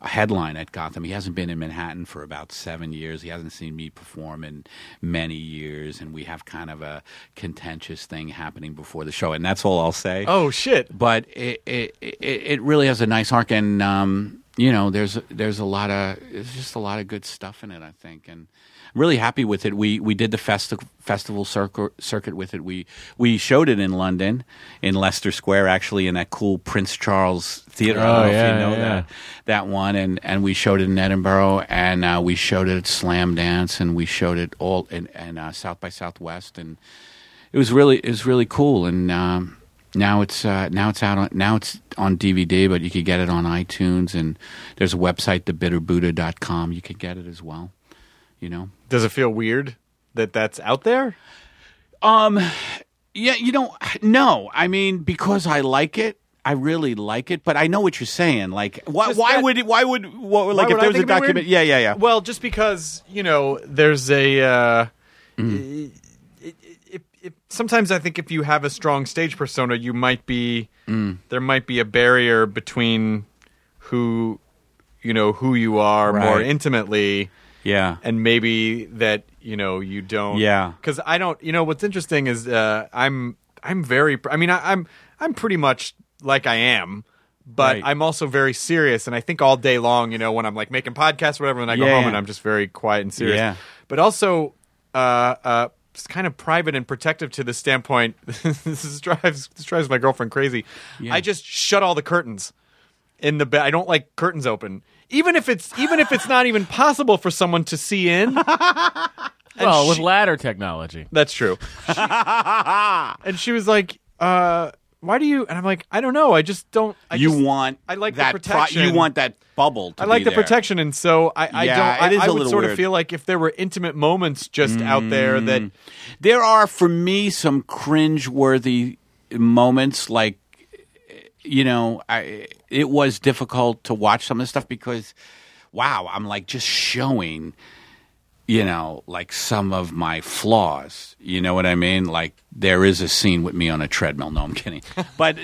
headline at Gotham. He hasn't been in Manhattan for about 7 years. He hasn't seen me perform in many years, and we have kind of a contentious thing happening before the show, and that's all I'll say. Oh shit! But it really has a nice arc, and there's just a lot of good stuff in it, I think, and I'm really happy with it. We did the festival circuit with it. We showed it in London, in Leicester Square, actually, in that cool Prince Charles Theatre. I don't know if you know that one, and we showed it in Edinburgh, and we showed it at Slam Dance, and we showed it all in South by Southwest, and it was really cool, and. Now it's on DVD, but you can get it on iTunes, and there's a website, thebitterbuddha.com. You can get it as well. Does it feel weird that that's out there? Yeah, no. I mean, because I like it, I really like it. But I know what you're saying. Like, why would if there was a document? Yeah. Well, just because there's a. Sometimes I think if you have a strong stage persona, you might be there might be a barrier between who you are more intimately, and maybe that you don't, because I don't. What's interesting is I'm very. I mean, I'm pretty much like I am. But I'm also very serious, and I think all day long, when I'm like making podcasts or whatever, and I go home and I'm just very quiet and serious. Yeah. But also, it's kind of private and protective to the standpoint. This drives my girlfriend crazy. Yeah. I just shut all the curtains in the bed. I don't like curtains open, even if it's not even possible for someone to see in. Well, with ladder technology, that's true. And she was like, "Why do you?" And I'm like, "I don't know. I just don't." I like that the protection. You want that bubble. I like the there. protection, and so I don't. I would sort weird. of feel like if there were intimate moments just out there that there are, for me, some cringe-worthy moments. Like, it was difficult to watch some of this stuff because, wow, I'm like just showing. Like some of my flaws. You know what I mean? Like there is a scene with me on a treadmill. No, I'm kidding. But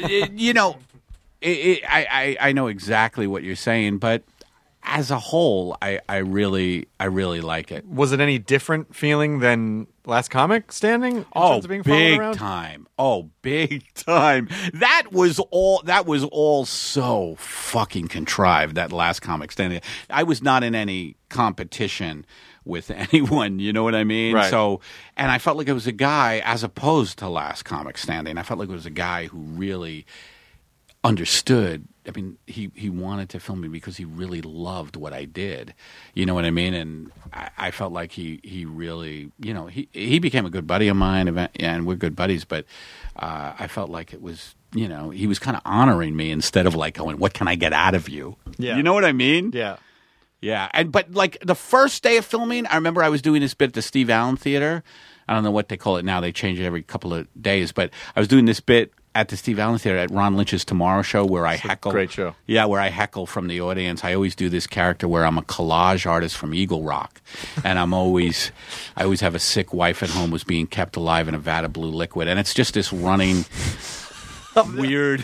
I know exactly what you're saying. But as a whole, I really like it. Was it any different feeling than Last Comic Standing? Big time. Oh, big time. That was all so fucking contrived. That Last Comic Standing. I was not in any competition with anyone, you know what I mean? Right. So, and I felt like it was a guy, as opposed to Last Comic Standing, I felt like it was a guy who really understood. I mean, he wanted to film me because he really loved what I did. You know what I mean? And I felt like he really, he became a good buddy of mine, and we're good buddies, but I felt like it was, he was kind of honoring me instead of like going, what can I get out of you? Yeah. You know what I mean? Yeah. Yeah, but like the first day of filming, I remember I was doing this bit at the Steve Allen Theater. I don't know what they call it now; they change it every couple of days. But I was doing this bit at the Steve Allen Theater at Ron Lynch's Tomorrow Show, where I heckle. Great show. Yeah, where I heckle from the audience. I always do this character where I'm a collage artist from Eagle Rock, and I always have a sick wife at home who's being kept alive in a vat of blue liquid, and it's just this running weird.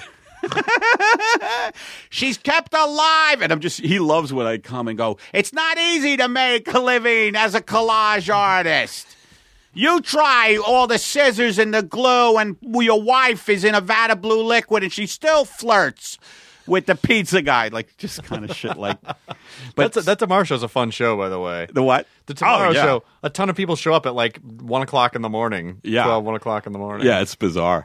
She's kept alive, and he loves when I come and go, it's not easy to make a living as a collage artist. You try all the scissors and the glue, and your wife is in a vat of blue liquid, and she still flirts with the pizza guy, like just kind of shit like. But that Tomorrow Show's a fun show, by the way. The what? The Tomorrow Show. A ton of people show up at like 1 o'clock in the morning. Yeah, 1 o'clock in the morning. Yeah, it's bizarre.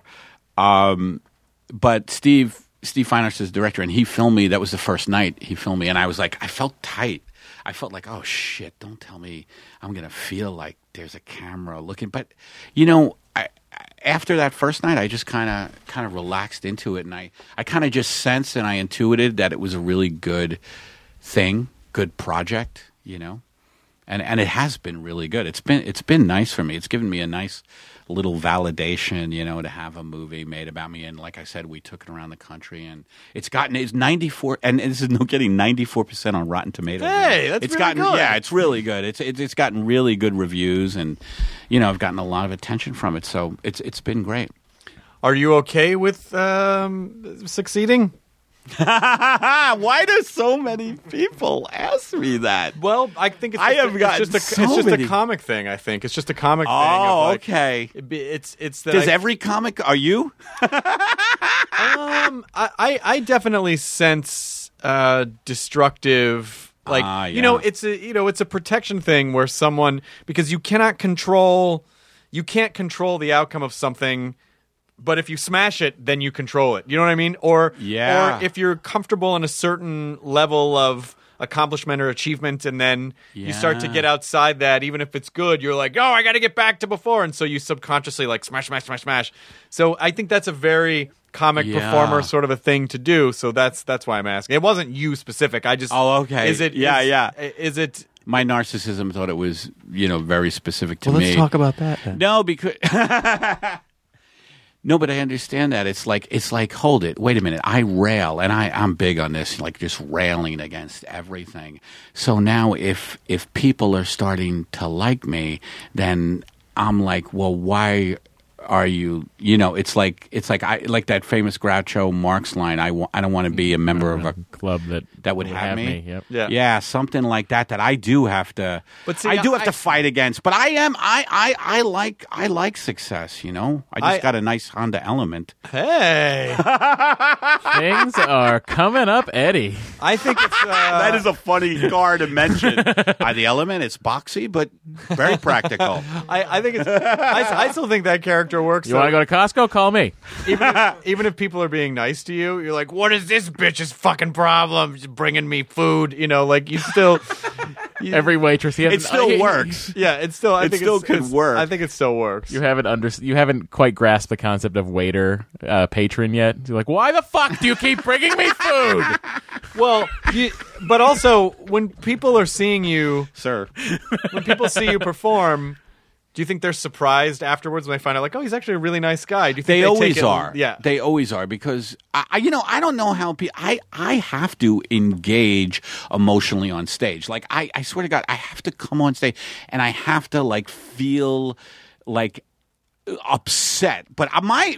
But Steve Feinart's the director, and he filmed me. That was the first night he filmed me, and I was like, I felt tight. I felt like, oh shit! Don't tell me I'm gonna feel like there's a camera looking. But after that first night, I just kind of relaxed into it, and I kind of just sensed and I intuited that it was a really good thing, good project, and it has been really good. It's been nice for me. It's given me a nice little validation, to have a movie made about me. And like I said, we took it around the country, and it's 94, and this is no kidding, 94% on Rotten Tomatoes. Hey, that's really good. Yeah, it's really good. It's gotten really good reviews, and I've gotten a lot of attention from it. So it's been great. Are you okay with succeeding? Why do so many people ask me that? Well, I think it's I just, have gotten it's so just many. a comic thing. I think it's just a comic thing. Oh, of like, okay. It's that Does every comic? Are you? I definitely sense destructive. Like yeah. it's a protection thing where someone, because you can't control the outcome of something, but if you smash it, then you control it. You know what I mean? Or if you're comfortable in a certain level of accomplishment or achievement, and then you start to get outside that, even if it's good, you're like, oh, I got to get back to before, and so you subconsciously like smash. So I think that's a very comic performer sort of a thing to do. So that's why I'm asking. It wasn't you specific. I just okay. Is it? Is it? My narcissism thought it was, very specific to me. Let's talk about that then. No, because no, but I understand that. It's like, hold it, wait a minute. I rail, and I'm big on this, like just railing against everything. So now, if people are starting to like me, then I'm like, well, why are you? It's like I like that famous Groucho Marx line. I don't want to be a member of a club that would have me. Yep. Yeah. Something like that. That I do have to. But see, I do have to fight against. But I like success. I just got a nice Honda Element. Hey, Things are coming up, Eddie. I think it's That is a funny car to mention. The Element, it's boxy, but very practical. I think it's. I still think that character works. You want to go to Costco? Call me. Even if people are being nice to you, you're like, what is this bitch's fucking problem? She's bringing me food. Like you still. Every waitress. It still works. Yeah, it's still. I It think still it's, could work. I think it still works. You haven't quite grasped the concept of waiter patron yet. You're like, why the fuck do you keep bringing me food? Well, but also when people are seeing you, Sir. when people see you perform, do you think they're surprised afterwards when they find out, like, oh, he's actually a really nice guy? Do you think They always take it, are. Yeah, They always are, because I don't know how people. I have to engage emotionally on stage. Like I swear to God, I have to come on stage and I have to like feel like upset. But my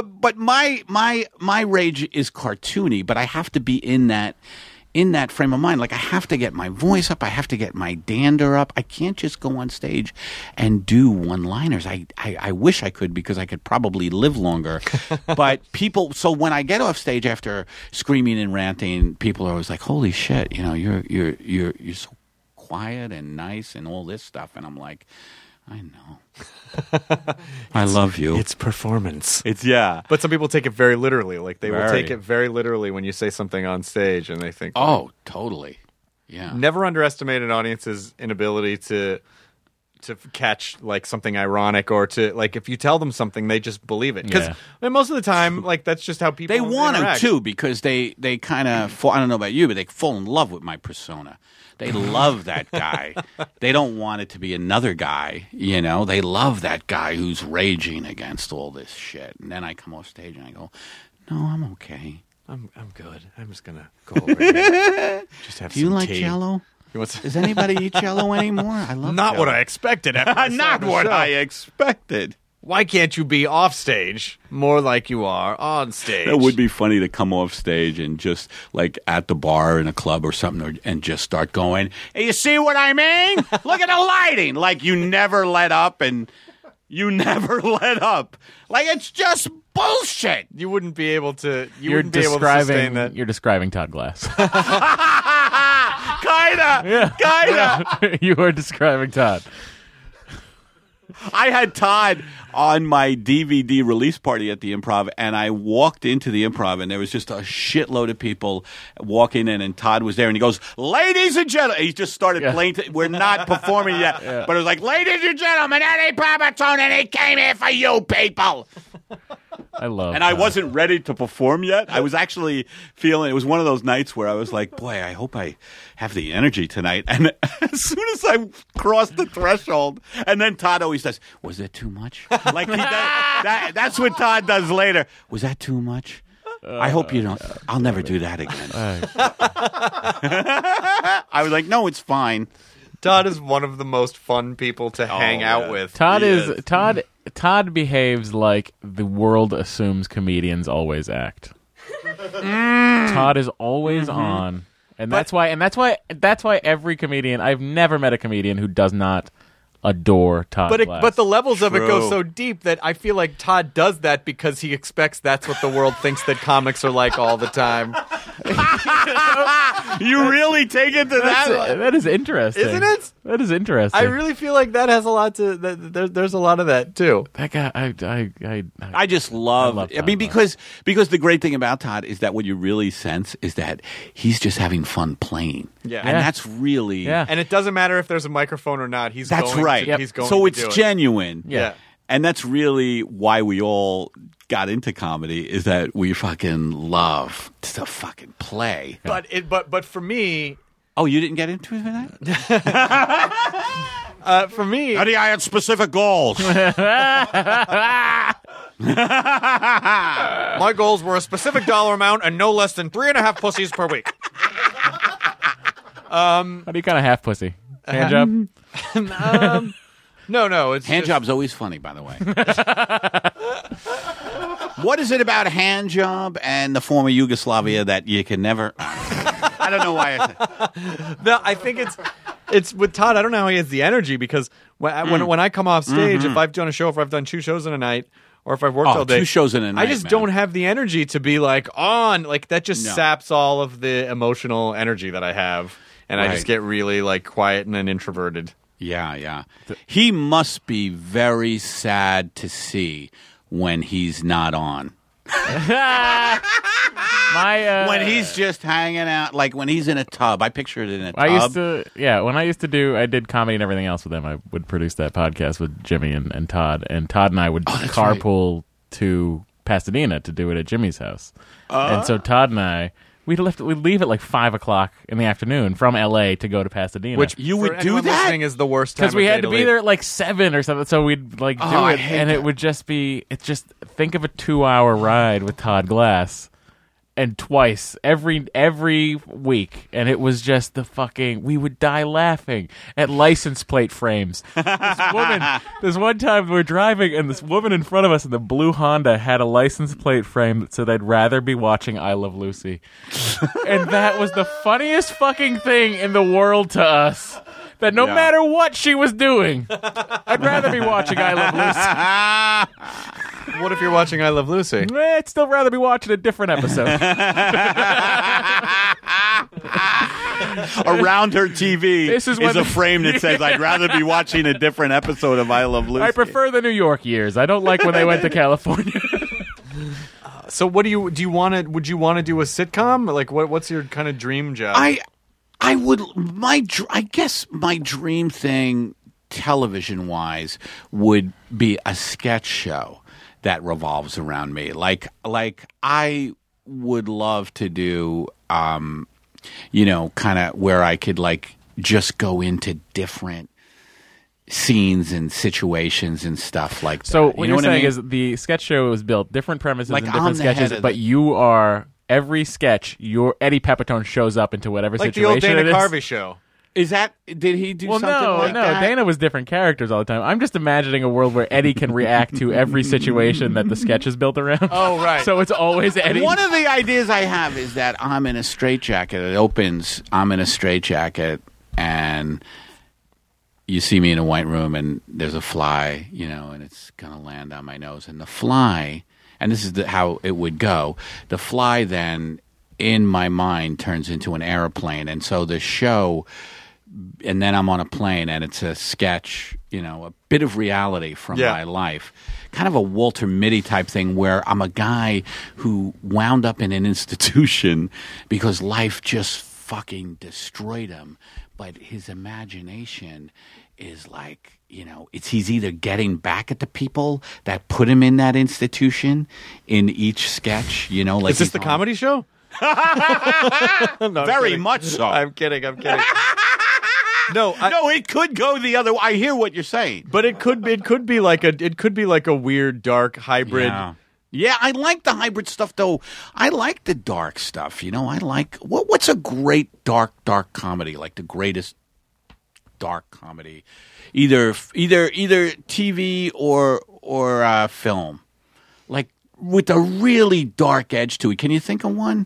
rage is cartoony. But I have to be in that frame of mind. Like I have to get my voice up. I have to get my dander up. I can't just go on stage and do one-liners. I wish I could, because I could probably live longer. But people, so when I get off stage after screaming and ranting, people are always like, holy shit, you're so quiet and nice and all this stuff. And I'm like, I know. I love you. it's performance. It's But some people take it very literally. Like they will Very. take it very literally when you say something on stage, and they think, Oh, totally. Yeah. never underestimate an audience's inability to catch like something ironic, or to like if you tell them something, they just believe it. Because most of the time, like that's just how people They want interact. to too, because they kind of I don't know about you, but they fall in love with my persona. They love that guy. They don't want it to be another guy, They love that guy who's raging against all this shit. And then I come off stage and I go, "No, I'm okay. I'm good. I'm just gonna go over here. Just have Do you some like tea. Jello? You want some- Does anybody eat Jello anymore? I love Not Jell-O. what I expected. After I saw Not the what show. I expected. Why can't you be off stage more like you are on stage? It would be funny to come off stage and just like at the bar in a club or something, and just start going, hey, you see what I mean? Look at the lighting. Like you never let up, and you never let up. Like it's just bullshit. You wouldn't be able to. You're wouldn't be able to sustain that. You're describing Todd Glass. Kinda. You are describing Todd. I had Todd on my DVD release party at the Improv, and I walked into the Improv, and there was just a shitload of people walking in, and Todd was there, and he goes, ladies and gentlemen, he just started playing, we're not performing yet, but it was like, ladies and gentlemen, Eddie Pabatone, and he came here for you people. I love And I Todd. wasn't ready to perform yet. I was actually feeling, it was one of those nights where I was like, boy, I hope I have the energy tonight. And as soon as I crossed the threshold, and then Todd always does, was that too much? Like he does, that's what Todd does later. Was that too much? I hope you don't. I'll never do that again. I was like, no, it's fine. Todd is one of the most fun people to hang out with. Todd He Todd behaves like the world assumes comedians always act. Todd is always on, and that's why every comedian. I've never met a comedian who does not adore Todd Glass. But the levels of it go True. so deep that I feel like Todd does that because he expects that's what the world thinks that comics are like all the time. You really take it to That is interesting, Isn't it? That is interesting. I really feel like that has a lot to. There's a lot of that too. that guy. I just love. love I mean, Todd because the great thing about Todd is that what you really sense is that he's just having fun playing. Yeah. and Yeah. that's really Yeah. And it doesn't matter if there's a microphone or not. He's That's going right. To, he's going so to it's do it. genuine. Yeah. And that's really why we all got into comedy is that we fucking love to fucking play. But for me, Oh, you didn't get into it for that? for me, Eddie, I had specific goals. my goals were a specific dollar amount and no less than 3.5 pussies per week. How do you kind of half pussy? Hand job? No, it's Hand just- job's always funny, by the way. What is it about hand job and the former Yugoslavia that you can never? I don't know why. No, I think it's with Todd. I don't know how he has the energy because when I come off stage, if I've done a show, if I've done 2 shows in a night, or if I've worked all day, 2 shows in a night. I just man. don't have the energy to be like on. Like that just No. saps all of the emotional energy that I have, and I Right. just get really like quiet and introverted. Yeah. He must be very sad to see when he's not on. When he's just hanging out, like when he's in a tub. I picture it in a tub. When I did comedy and everything else with them, I would produce that podcast with Jimmy and Todd. And Todd and I would that's carpool to Pasadena to do it at Jimmy's house. And so Todd and I, we'd leave at like 5:00 in the afternoon from LA to go to Pasadena. Which You for would do anyone that? listening is the worst time because we of day had to be leave. there at like 7 or something, so we'd like do I it, hate and that. it would just be think of a 2-hour ride with Todd Glass, and twice every week, and it was just we would die laughing at license plate frames. This one time we were driving, and this woman in front of us in the blue Honda had a license plate frame that said I'd rather be watching I Love Lucy, and that was the funniest fucking thing in the world to us. That no Yeah. matter what she was doing, I'd rather be watching I Love Lucy. What if you're watching I Love Lucy? I'd still rather be watching a different episode. Around her TV This is is when- a frame that says, I'd rather be watching a different episode of I Love Lucy. I prefer the New York years. I don't like when they went to California. So what do you want to? Would you want to do a sitcom? Like what's your kind of dream job? I would I guess my dream thing television wise would be a sketch show that revolves around me. Like I would love to do kind of where I could like just go into different scenes and situations and stuff like that. So what You know you're what I saying mean? is the sketch show was built different premises Like, and I'm different the head sketches, of but the- you are every sketch. Your Eddie Pepitone shows up into whatever like the situation old Dana it is. Carvey show. Is that did he do Well, something no, like that? Dana was different characters all the time. I'm just imagining a world where Eddie can react to every situation that the sketch is built around. Oh, right. So it's always Eddie. One of the ideas I have is that I'm in a straitjacket. It opens. I'm in a straitjacket, and you see me in a white room, and there's a fly, and it's gonna land on my nose. And the fly, and this is how it would go. The fly then, in my mind, turns into an airplane, and so the show. And then I'm on a plane, and it's a sketch, a bit of reality from my life. Kind of a Walter Mitty type thing where I'm a guy who wound up in an institution because life just fucking destroyed him. But his imagination is like, he's either getting back at the people that put him in that institution in each sketch, like Is this he's the on- comedy show? Very much so. I'm kidding. No, No, it could go the other way. I hear what you're saying. but it could be like a weird dark hybrid. Yeah, I like the hybrid stuff though. I like the dark stuff. I like what's a great dark comedy? Like the greatest dark comedy, either TV or film. Like with a really dark edge to it. Can you think of one?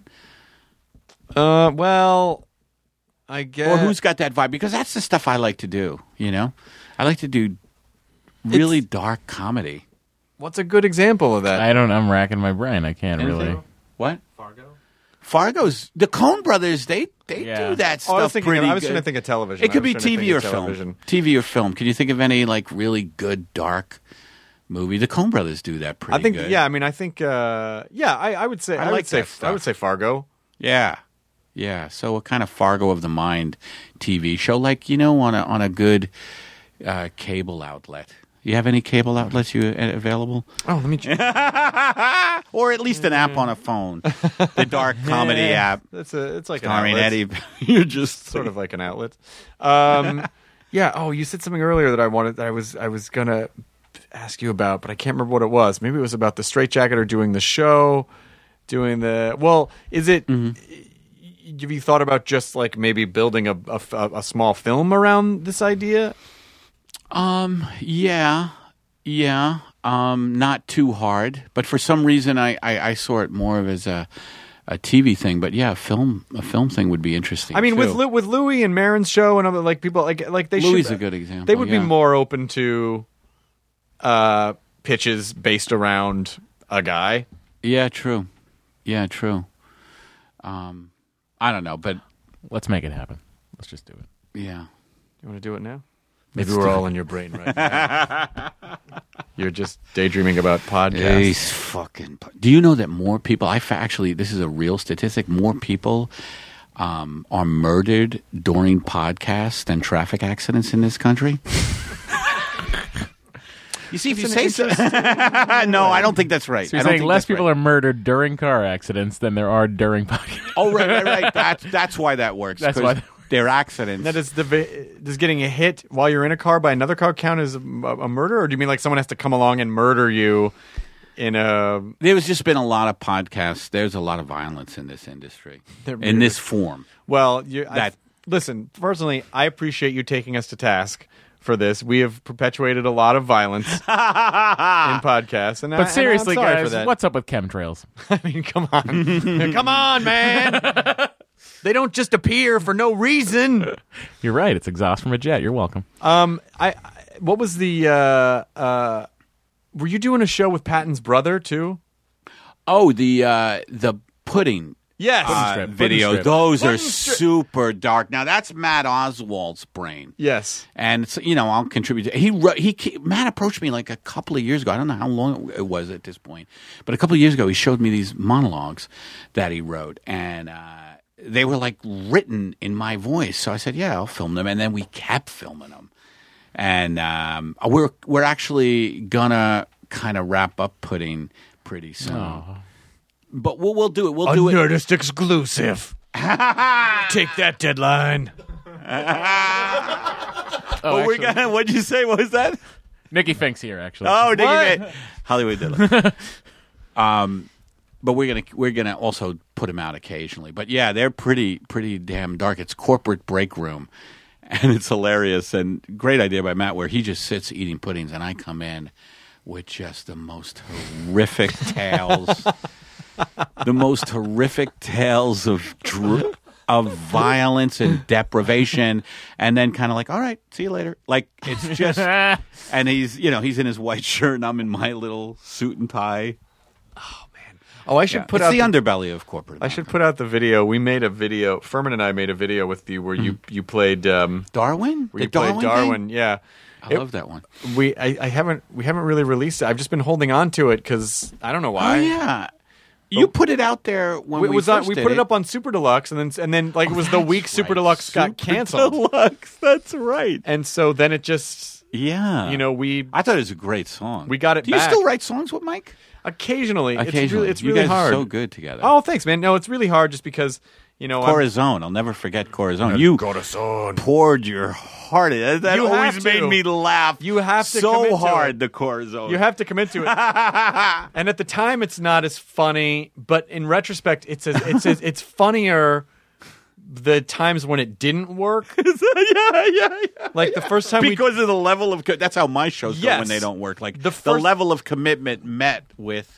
Well, I guess. Or who's got that vibe? Because that's the stuff I like to do, you know? I like to do really dark comedy. What's a good example of that? I'm racking my brain. I can't really. What? Fargo's the Coen Brothers. They do that stuff. I was pretty trying to think of television. It could I be was trying to TV think or of film. television. TV or film. Can you think of any like really good dark movie? The Coen Brothers do that pretty I think. good. Yeah. I mean, I think. I would say. I I like would say. that stuff. I would say Fargo. Yeah. Yeah. So a kind of Fargo of the Mind TV show, like on a good cable outlet. You have any cable outlets available? Oh, let me check. Or at least an app on a phone. The dark comedy app. It's like an Starring outlet. Eddie. You're just Sort of like an outlet. Yeah. Oh, you said something earlier that I was gonna ask you about, but I can't remember what it was. Maybe it was about the Straitjacket or doing the show, Is it? Mm-hmm. Have you thought about just like maybe building a small film around this idea? Yeah. Not too hard, but for some reason I saw it more of as a TV thing. But yeah, a film thing would be interesting. I mean, too. with Louis and Maron's show and other like people like they Louis should, a good example. They would yeah. be more open to pitches based around a guy. Yeah, true. Yeah, true. I don't know, but Let's make it happen. Let's just do it. yeah. You want to do it now? Maybe we're all in your brain right now. You're just daydreaming about podcasts. These fucking. Do you know that more people? Actually, this is a real statistic. More people are murdered during podcasts than traffic accidents in this country. You see, if you say so. No, I don't think that's right. So you're I don't saying think less that's people right. are murdered during car accidents than there are during podcasts. Oh, right. That's why that works. That's 'cause why that they're accidents. Now, does getting a hit while you're in a car by another car count as a murder, or do you mean like someone has to come along and murder you in a? There's just been a lot of podcasts. There's a lot of violence in this industry, There in really this is. form. Well, listen. Personally, I appreciate you taking us to task for this. We have perpetuated a lot of violence in podcasts, But seriously, I'm sorry guys, for that. what's up with chemtrails? I mean, come on, come on, man. They don't just appear for no reason. You're right. It's exhaust from a jet. You're welcome. What was the? Were you doing a show with Patton's brother too? Oh, the pudding. Yes. strip. Video. Pudding strip. Those are Pudding strip. super dark. Now that's Matt Oswald's brain. Yes. And it's, I'll contribute. Matt approached me like a couple of years ago. I don't know how long it was at this point, but a couple of years ago, he showed me these monologues that he wrote, and they were like written in my voice. So I said, "Yeah, I'll film them." And then we kept filming them, and we're actually gonna kind of wrap up Pudding pretty soon. But we'll do it. We'll do it. Nerdist exclusive. Take that, Deadline. We're gonna. What'd you say? What was that? Nikki Fink's here, actually. Oh, Nicky What? May. Hollywood Deadline. But we're gonna also put them out occasionally. But yeah, they're pretty damn dark. It's Corporate Break Room, and it's hilarious and great idea by Matt, where he just sits eating puddings, and I come in with just the most horrific tales, the most horrific tales of violence and deprivation, and then kind of like, all right, see you later. Like it's just, and he's in his white shirt, and I'm in my little suit and tie. Oh, I should put It's out the underbelly of corporate. I should put out the video. We made a video. Furman and I made a video with you where you played Darwin. where you played Darwin. thing? Yeah. I love that one. We haven't really released it. I've just been holding on to it because I don't know why. Oh yeah, you put it out there when we We first put did it up on Super Deluxe and then like it was the week Super Deluxe got canceled. Deluxe, that's right. And so then it just Yeah, we I thought it was a great song. We got it Do you back. still write songs with Mike? occasionally Occasionally, it's you really guys hard. are so good together. Oh, thanks, man. No, it's really hard just because Corazon. I'll never forget Corazon. You Corazon. poured your heart in. That You always have made to. me laugh. You have to so commit to hard. it. The Corazon. You have to commit to it. And at the time, it's not as funny, but in retrospect, it's funnier the times when it didn't work. yeah. Like the first time because of the level of that's how my shows go Yes. when they don't work. Like The the first- level of commitment met with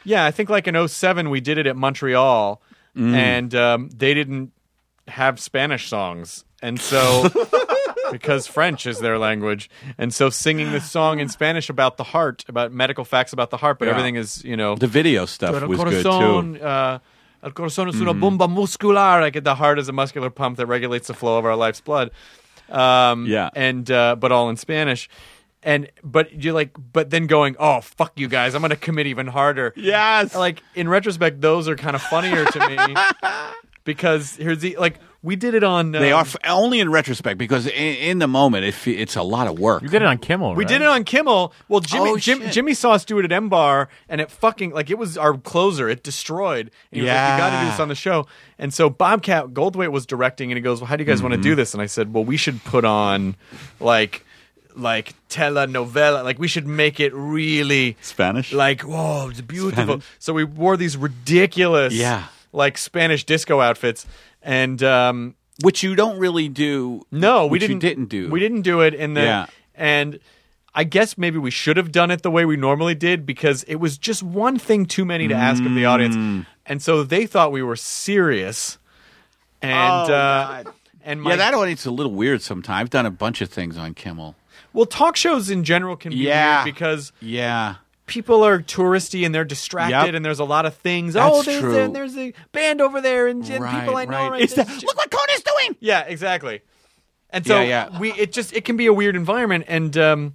Yeah, I think like in 07 we did it at Montreal, and they didn't have Spanish songs, and so because French is their language, and so singing this song in Spanish about the heart, about medical facts about the heart, but Yeah. everything is The video stuff was good too. El corazón es una bomba muscular. Like the heart is a muscular pump that regulates the flow of our life's blood. Yeah. and but all in Spanish. But you're like, but then going, oh fuck you guys, I'm going to commit even harder. Yes. Like in retrospect, those are kind of funnier to me because here's the like we did it on. They are only in retrospect because in the moment it's a lot of work. You did it on Kimmel, We right? did it on Kimmel. Well, Shit. Jimmy saw us do it at M Bar, and it fucking like it was our closer. It destroyed. And he was like, "You got to do this on the show." And so Bobcat Goldthwait was directing, and he goes, "Well, how do you guys want to do this?" And I said, "Well, we should put on like telenovela. Like we should make it really Spanish? Like, whoa, it's beautiful." Spanish? So we wore these ridiculous, like Spanish disco outfits, and Which you don't really do. no, we which didn't. You didn't do. We didn't do it in the. Yeah. And I guess maybe we should have done it the way we normally did because it was just one thing too many to ask of the audience, and so they thought we were serious. And God. and my, Yeah, that audience is a little weird sometimes. I've done a bunch of things on Kimmel. well, talk shows in general can be Yeah. weird because Yeah. people are touristy and they're distracted Yep. and there's a lot of things. That's there's there's a band over there and Right, people I know. right. Right. It's look what Cona's doing. Yeah, exactly. And so Yeah. it can be a weird environment, and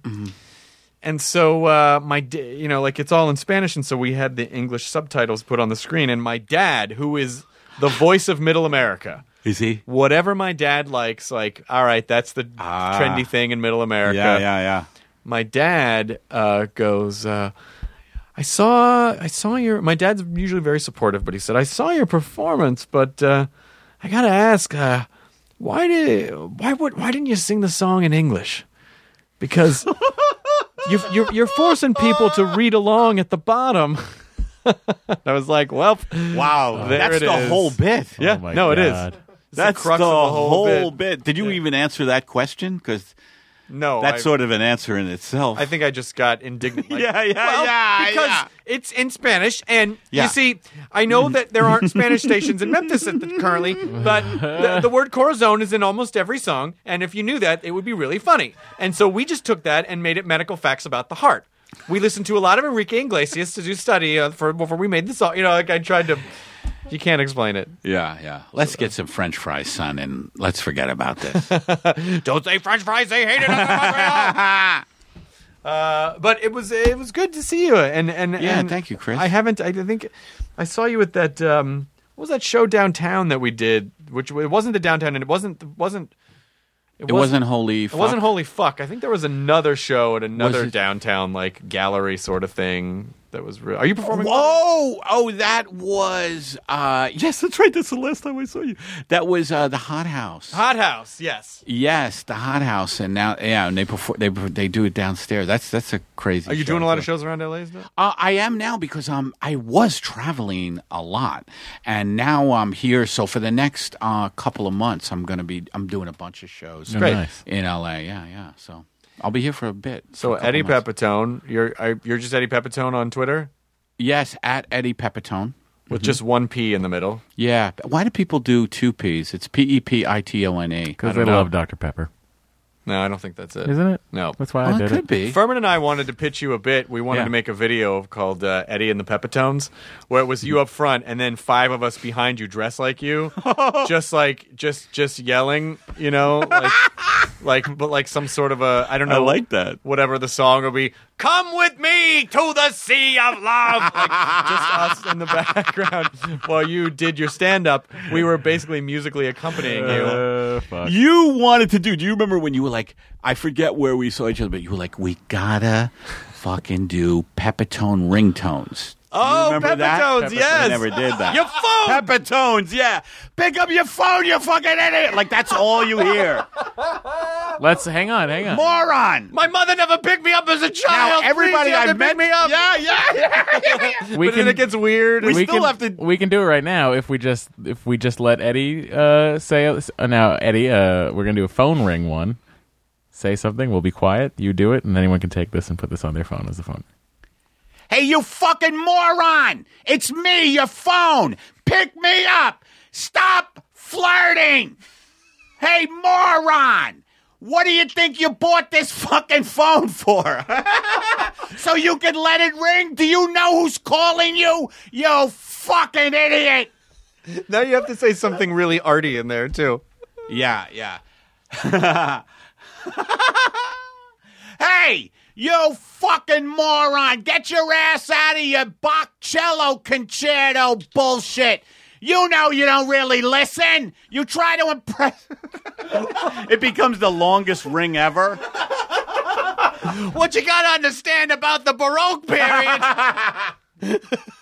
and so like it's all in Spanish, and so we had the English subtitles put on the screen, and my dad, who is the voice of Middle America, Is he? whatever my dad likes, like all right, that's the trendy thing in Middle America. Yeah. My dad goes. I saw your. My dad's usually very supportive, but he said I saw your performance, but I gotta ask, why didn't you sing the song in English? Because you're forcing people to read along at the bottom. I was like, well, Wow. there That's it the is. whole bit. Yeah, Oh my no, it is. God. It's That's crux the of whole bit. Did you even answer that question? Because No, that's sort of an answer in itself. I think I just got indignant. Like, Yeah, because yeah. it's in Spanish, and Yeah. you see, I know that there aren't Spanish stations in Memphis currently, but the word corazon is in almost every song, and if you knew that, it would be really funny. And so we just took that and made it medical facts about the heart. We listened to a lot of Enrique Iglesias to do study before we made the song. Like I tried to. You can't explain it. Yeah. Let's get some French fries, son, and let's forget about this. Don't say French fries; they hate it. But it was good to see you, and Yeah, and thank you, Chris. I think I saw you at that. What was that show downtown that we did? Which it wasn't the downtown, and it wasn't Holy It Fuck. wasn't Holy Fuck. I think there was another show at another Was it- downtown like gallery sort of thing that was real. Are you performing? Oh, that was yes, that's right. That's the last time I saw you. That was the Hot House. Hot House, yes. Yes, the Hot House, and now and they do it downstairs. That's a crazy. Are you show, doing a lot of too. shows around LA still? I am now because I was traveling a lot, and now I'm here. So for the next couple of months, I'm doing a bunch of shows. Oh, Great. nice. In LA. Yeah. So I'll be here for a bit. So for a couple Eddie months. Pepitone, you're just Eddie Pepitone on Twitter Yes, at Eddie Pepitone. with just one P in the middle. Yeah. Why do people do two P's? It's Pepitone. Because they love Dr. Pepper. No, I don't think that's it. Isn't it? No. That's why Well, I it did could it. be. Furman and I wanted to pitch you a bit. We wanted Yeah. to make a video called Eddie and the Pepitones, where it was you up front and then 5 of us behind you dressed like you, just yelling, like some sort of a I don't know. I like that. Whatever the song will be. Come with me to the sea of love. Like, just us in the background while you did your stand up. We were basically musically accompanying you. Fuck. You wanted to do you remember when you were like, I forget where we saw each other, but you were like, we gotta fucking do Pepitone ringtones. Oh, remember that? Pepitones, yes. I never did that. Your phone. Pepitones, yeah. Pick up your phone, you fucking idiot. Like, that's all you hear. Let's hang on. Moron. My mother never picked me up as a Now, child. everybody Please, you have I've to met. pick me up. Yeah. We But then it gets weird. We still have to- We can do it right now if we just let Eddie say now Eddie we're gonna do a phone ring one. Say something. We'll be quiet. You do it, and anyone can take this and put this on their phone as a phone. Hey, you fucking moron! It's me, your phone! Pick me up! Stop flirting! Hey, moron! What do you think you bought this fucking phone for? So you can let it ring? Do you know who's calling you? You fucking idiot! Now you have to say something really arty in there, too. Yeah. Hey, you fucking moron! Get your ass out of your Bach cello concerto bullshit! You know you don't really listen. You try to impress. It becomes the longest ring ever. What you gotta understand about the Baroque period?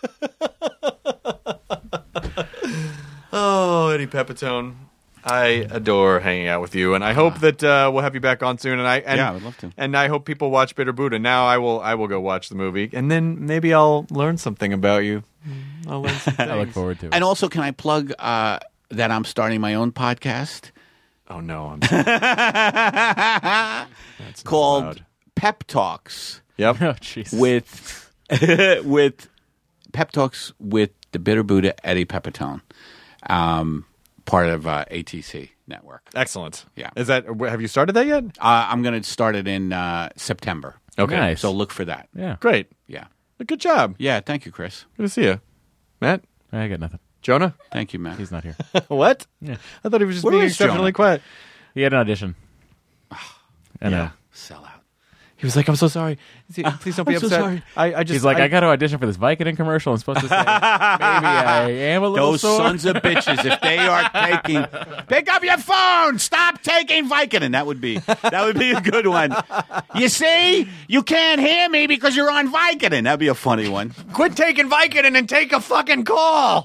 Oh, Eddie Pepitone. I adore hanging out with you, and I hope that we'll have you back on soon. And Yeah, I would love to. And I hope people watch Bitter Buddha. Now I will go watch the movie, and then maybe I'll learn something about you. I'll learn some things. I look forward to it. And also, can I plug that I'm starting my own podcast Oh no, I'm sorry. That's not called allowed. Pep Talks Yep. Oh, jeez. with Pep Talks with the Bitter Buddha Eddie Pepitone, part of ATC Network. Excellent. Yeah. Is that? Have you started that yet? I'm going to start it in September. Okay. Nice. So look for that. Yeah. Great. Yeah. Good job. Yeah. Thank you, Chris. Good to see you, Matt. I got nothing. Jonah. Thank you, Matt. He's not here. What? Yeah. I thought he was just Where being is Jonah? exceptionally quiet. He had an audition. I know. Sell out. He was like, "I'm so sorry. Please don't be I'm so upset." sorry. I just He's like, I got to audition for this Vicodin commercial. I'm supposed to say, maybe I am a little Those sore. sons of bitches, if they are taking, pick up your phone. Stop taking Vicodin. That would be a good one. You see, you can't hear me because you're on Vicodin. That'd be a funny one. quit taking Vicodin and take a fucking call.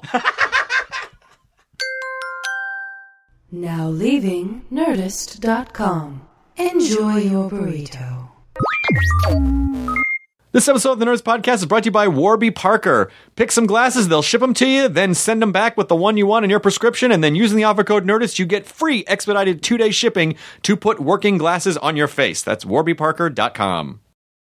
Now leaving Nerdist.com. Enjoy your burrito. This episode of the Nerds Podcast is brought to you by Warby Parker. Pick some glasses, they'll ship them to you, then send them back with the one you want in your prescription, and then using the offer code NERDIST, you get free expedited 2-day shipping to put working glasses on your face. That's warbyparker.com.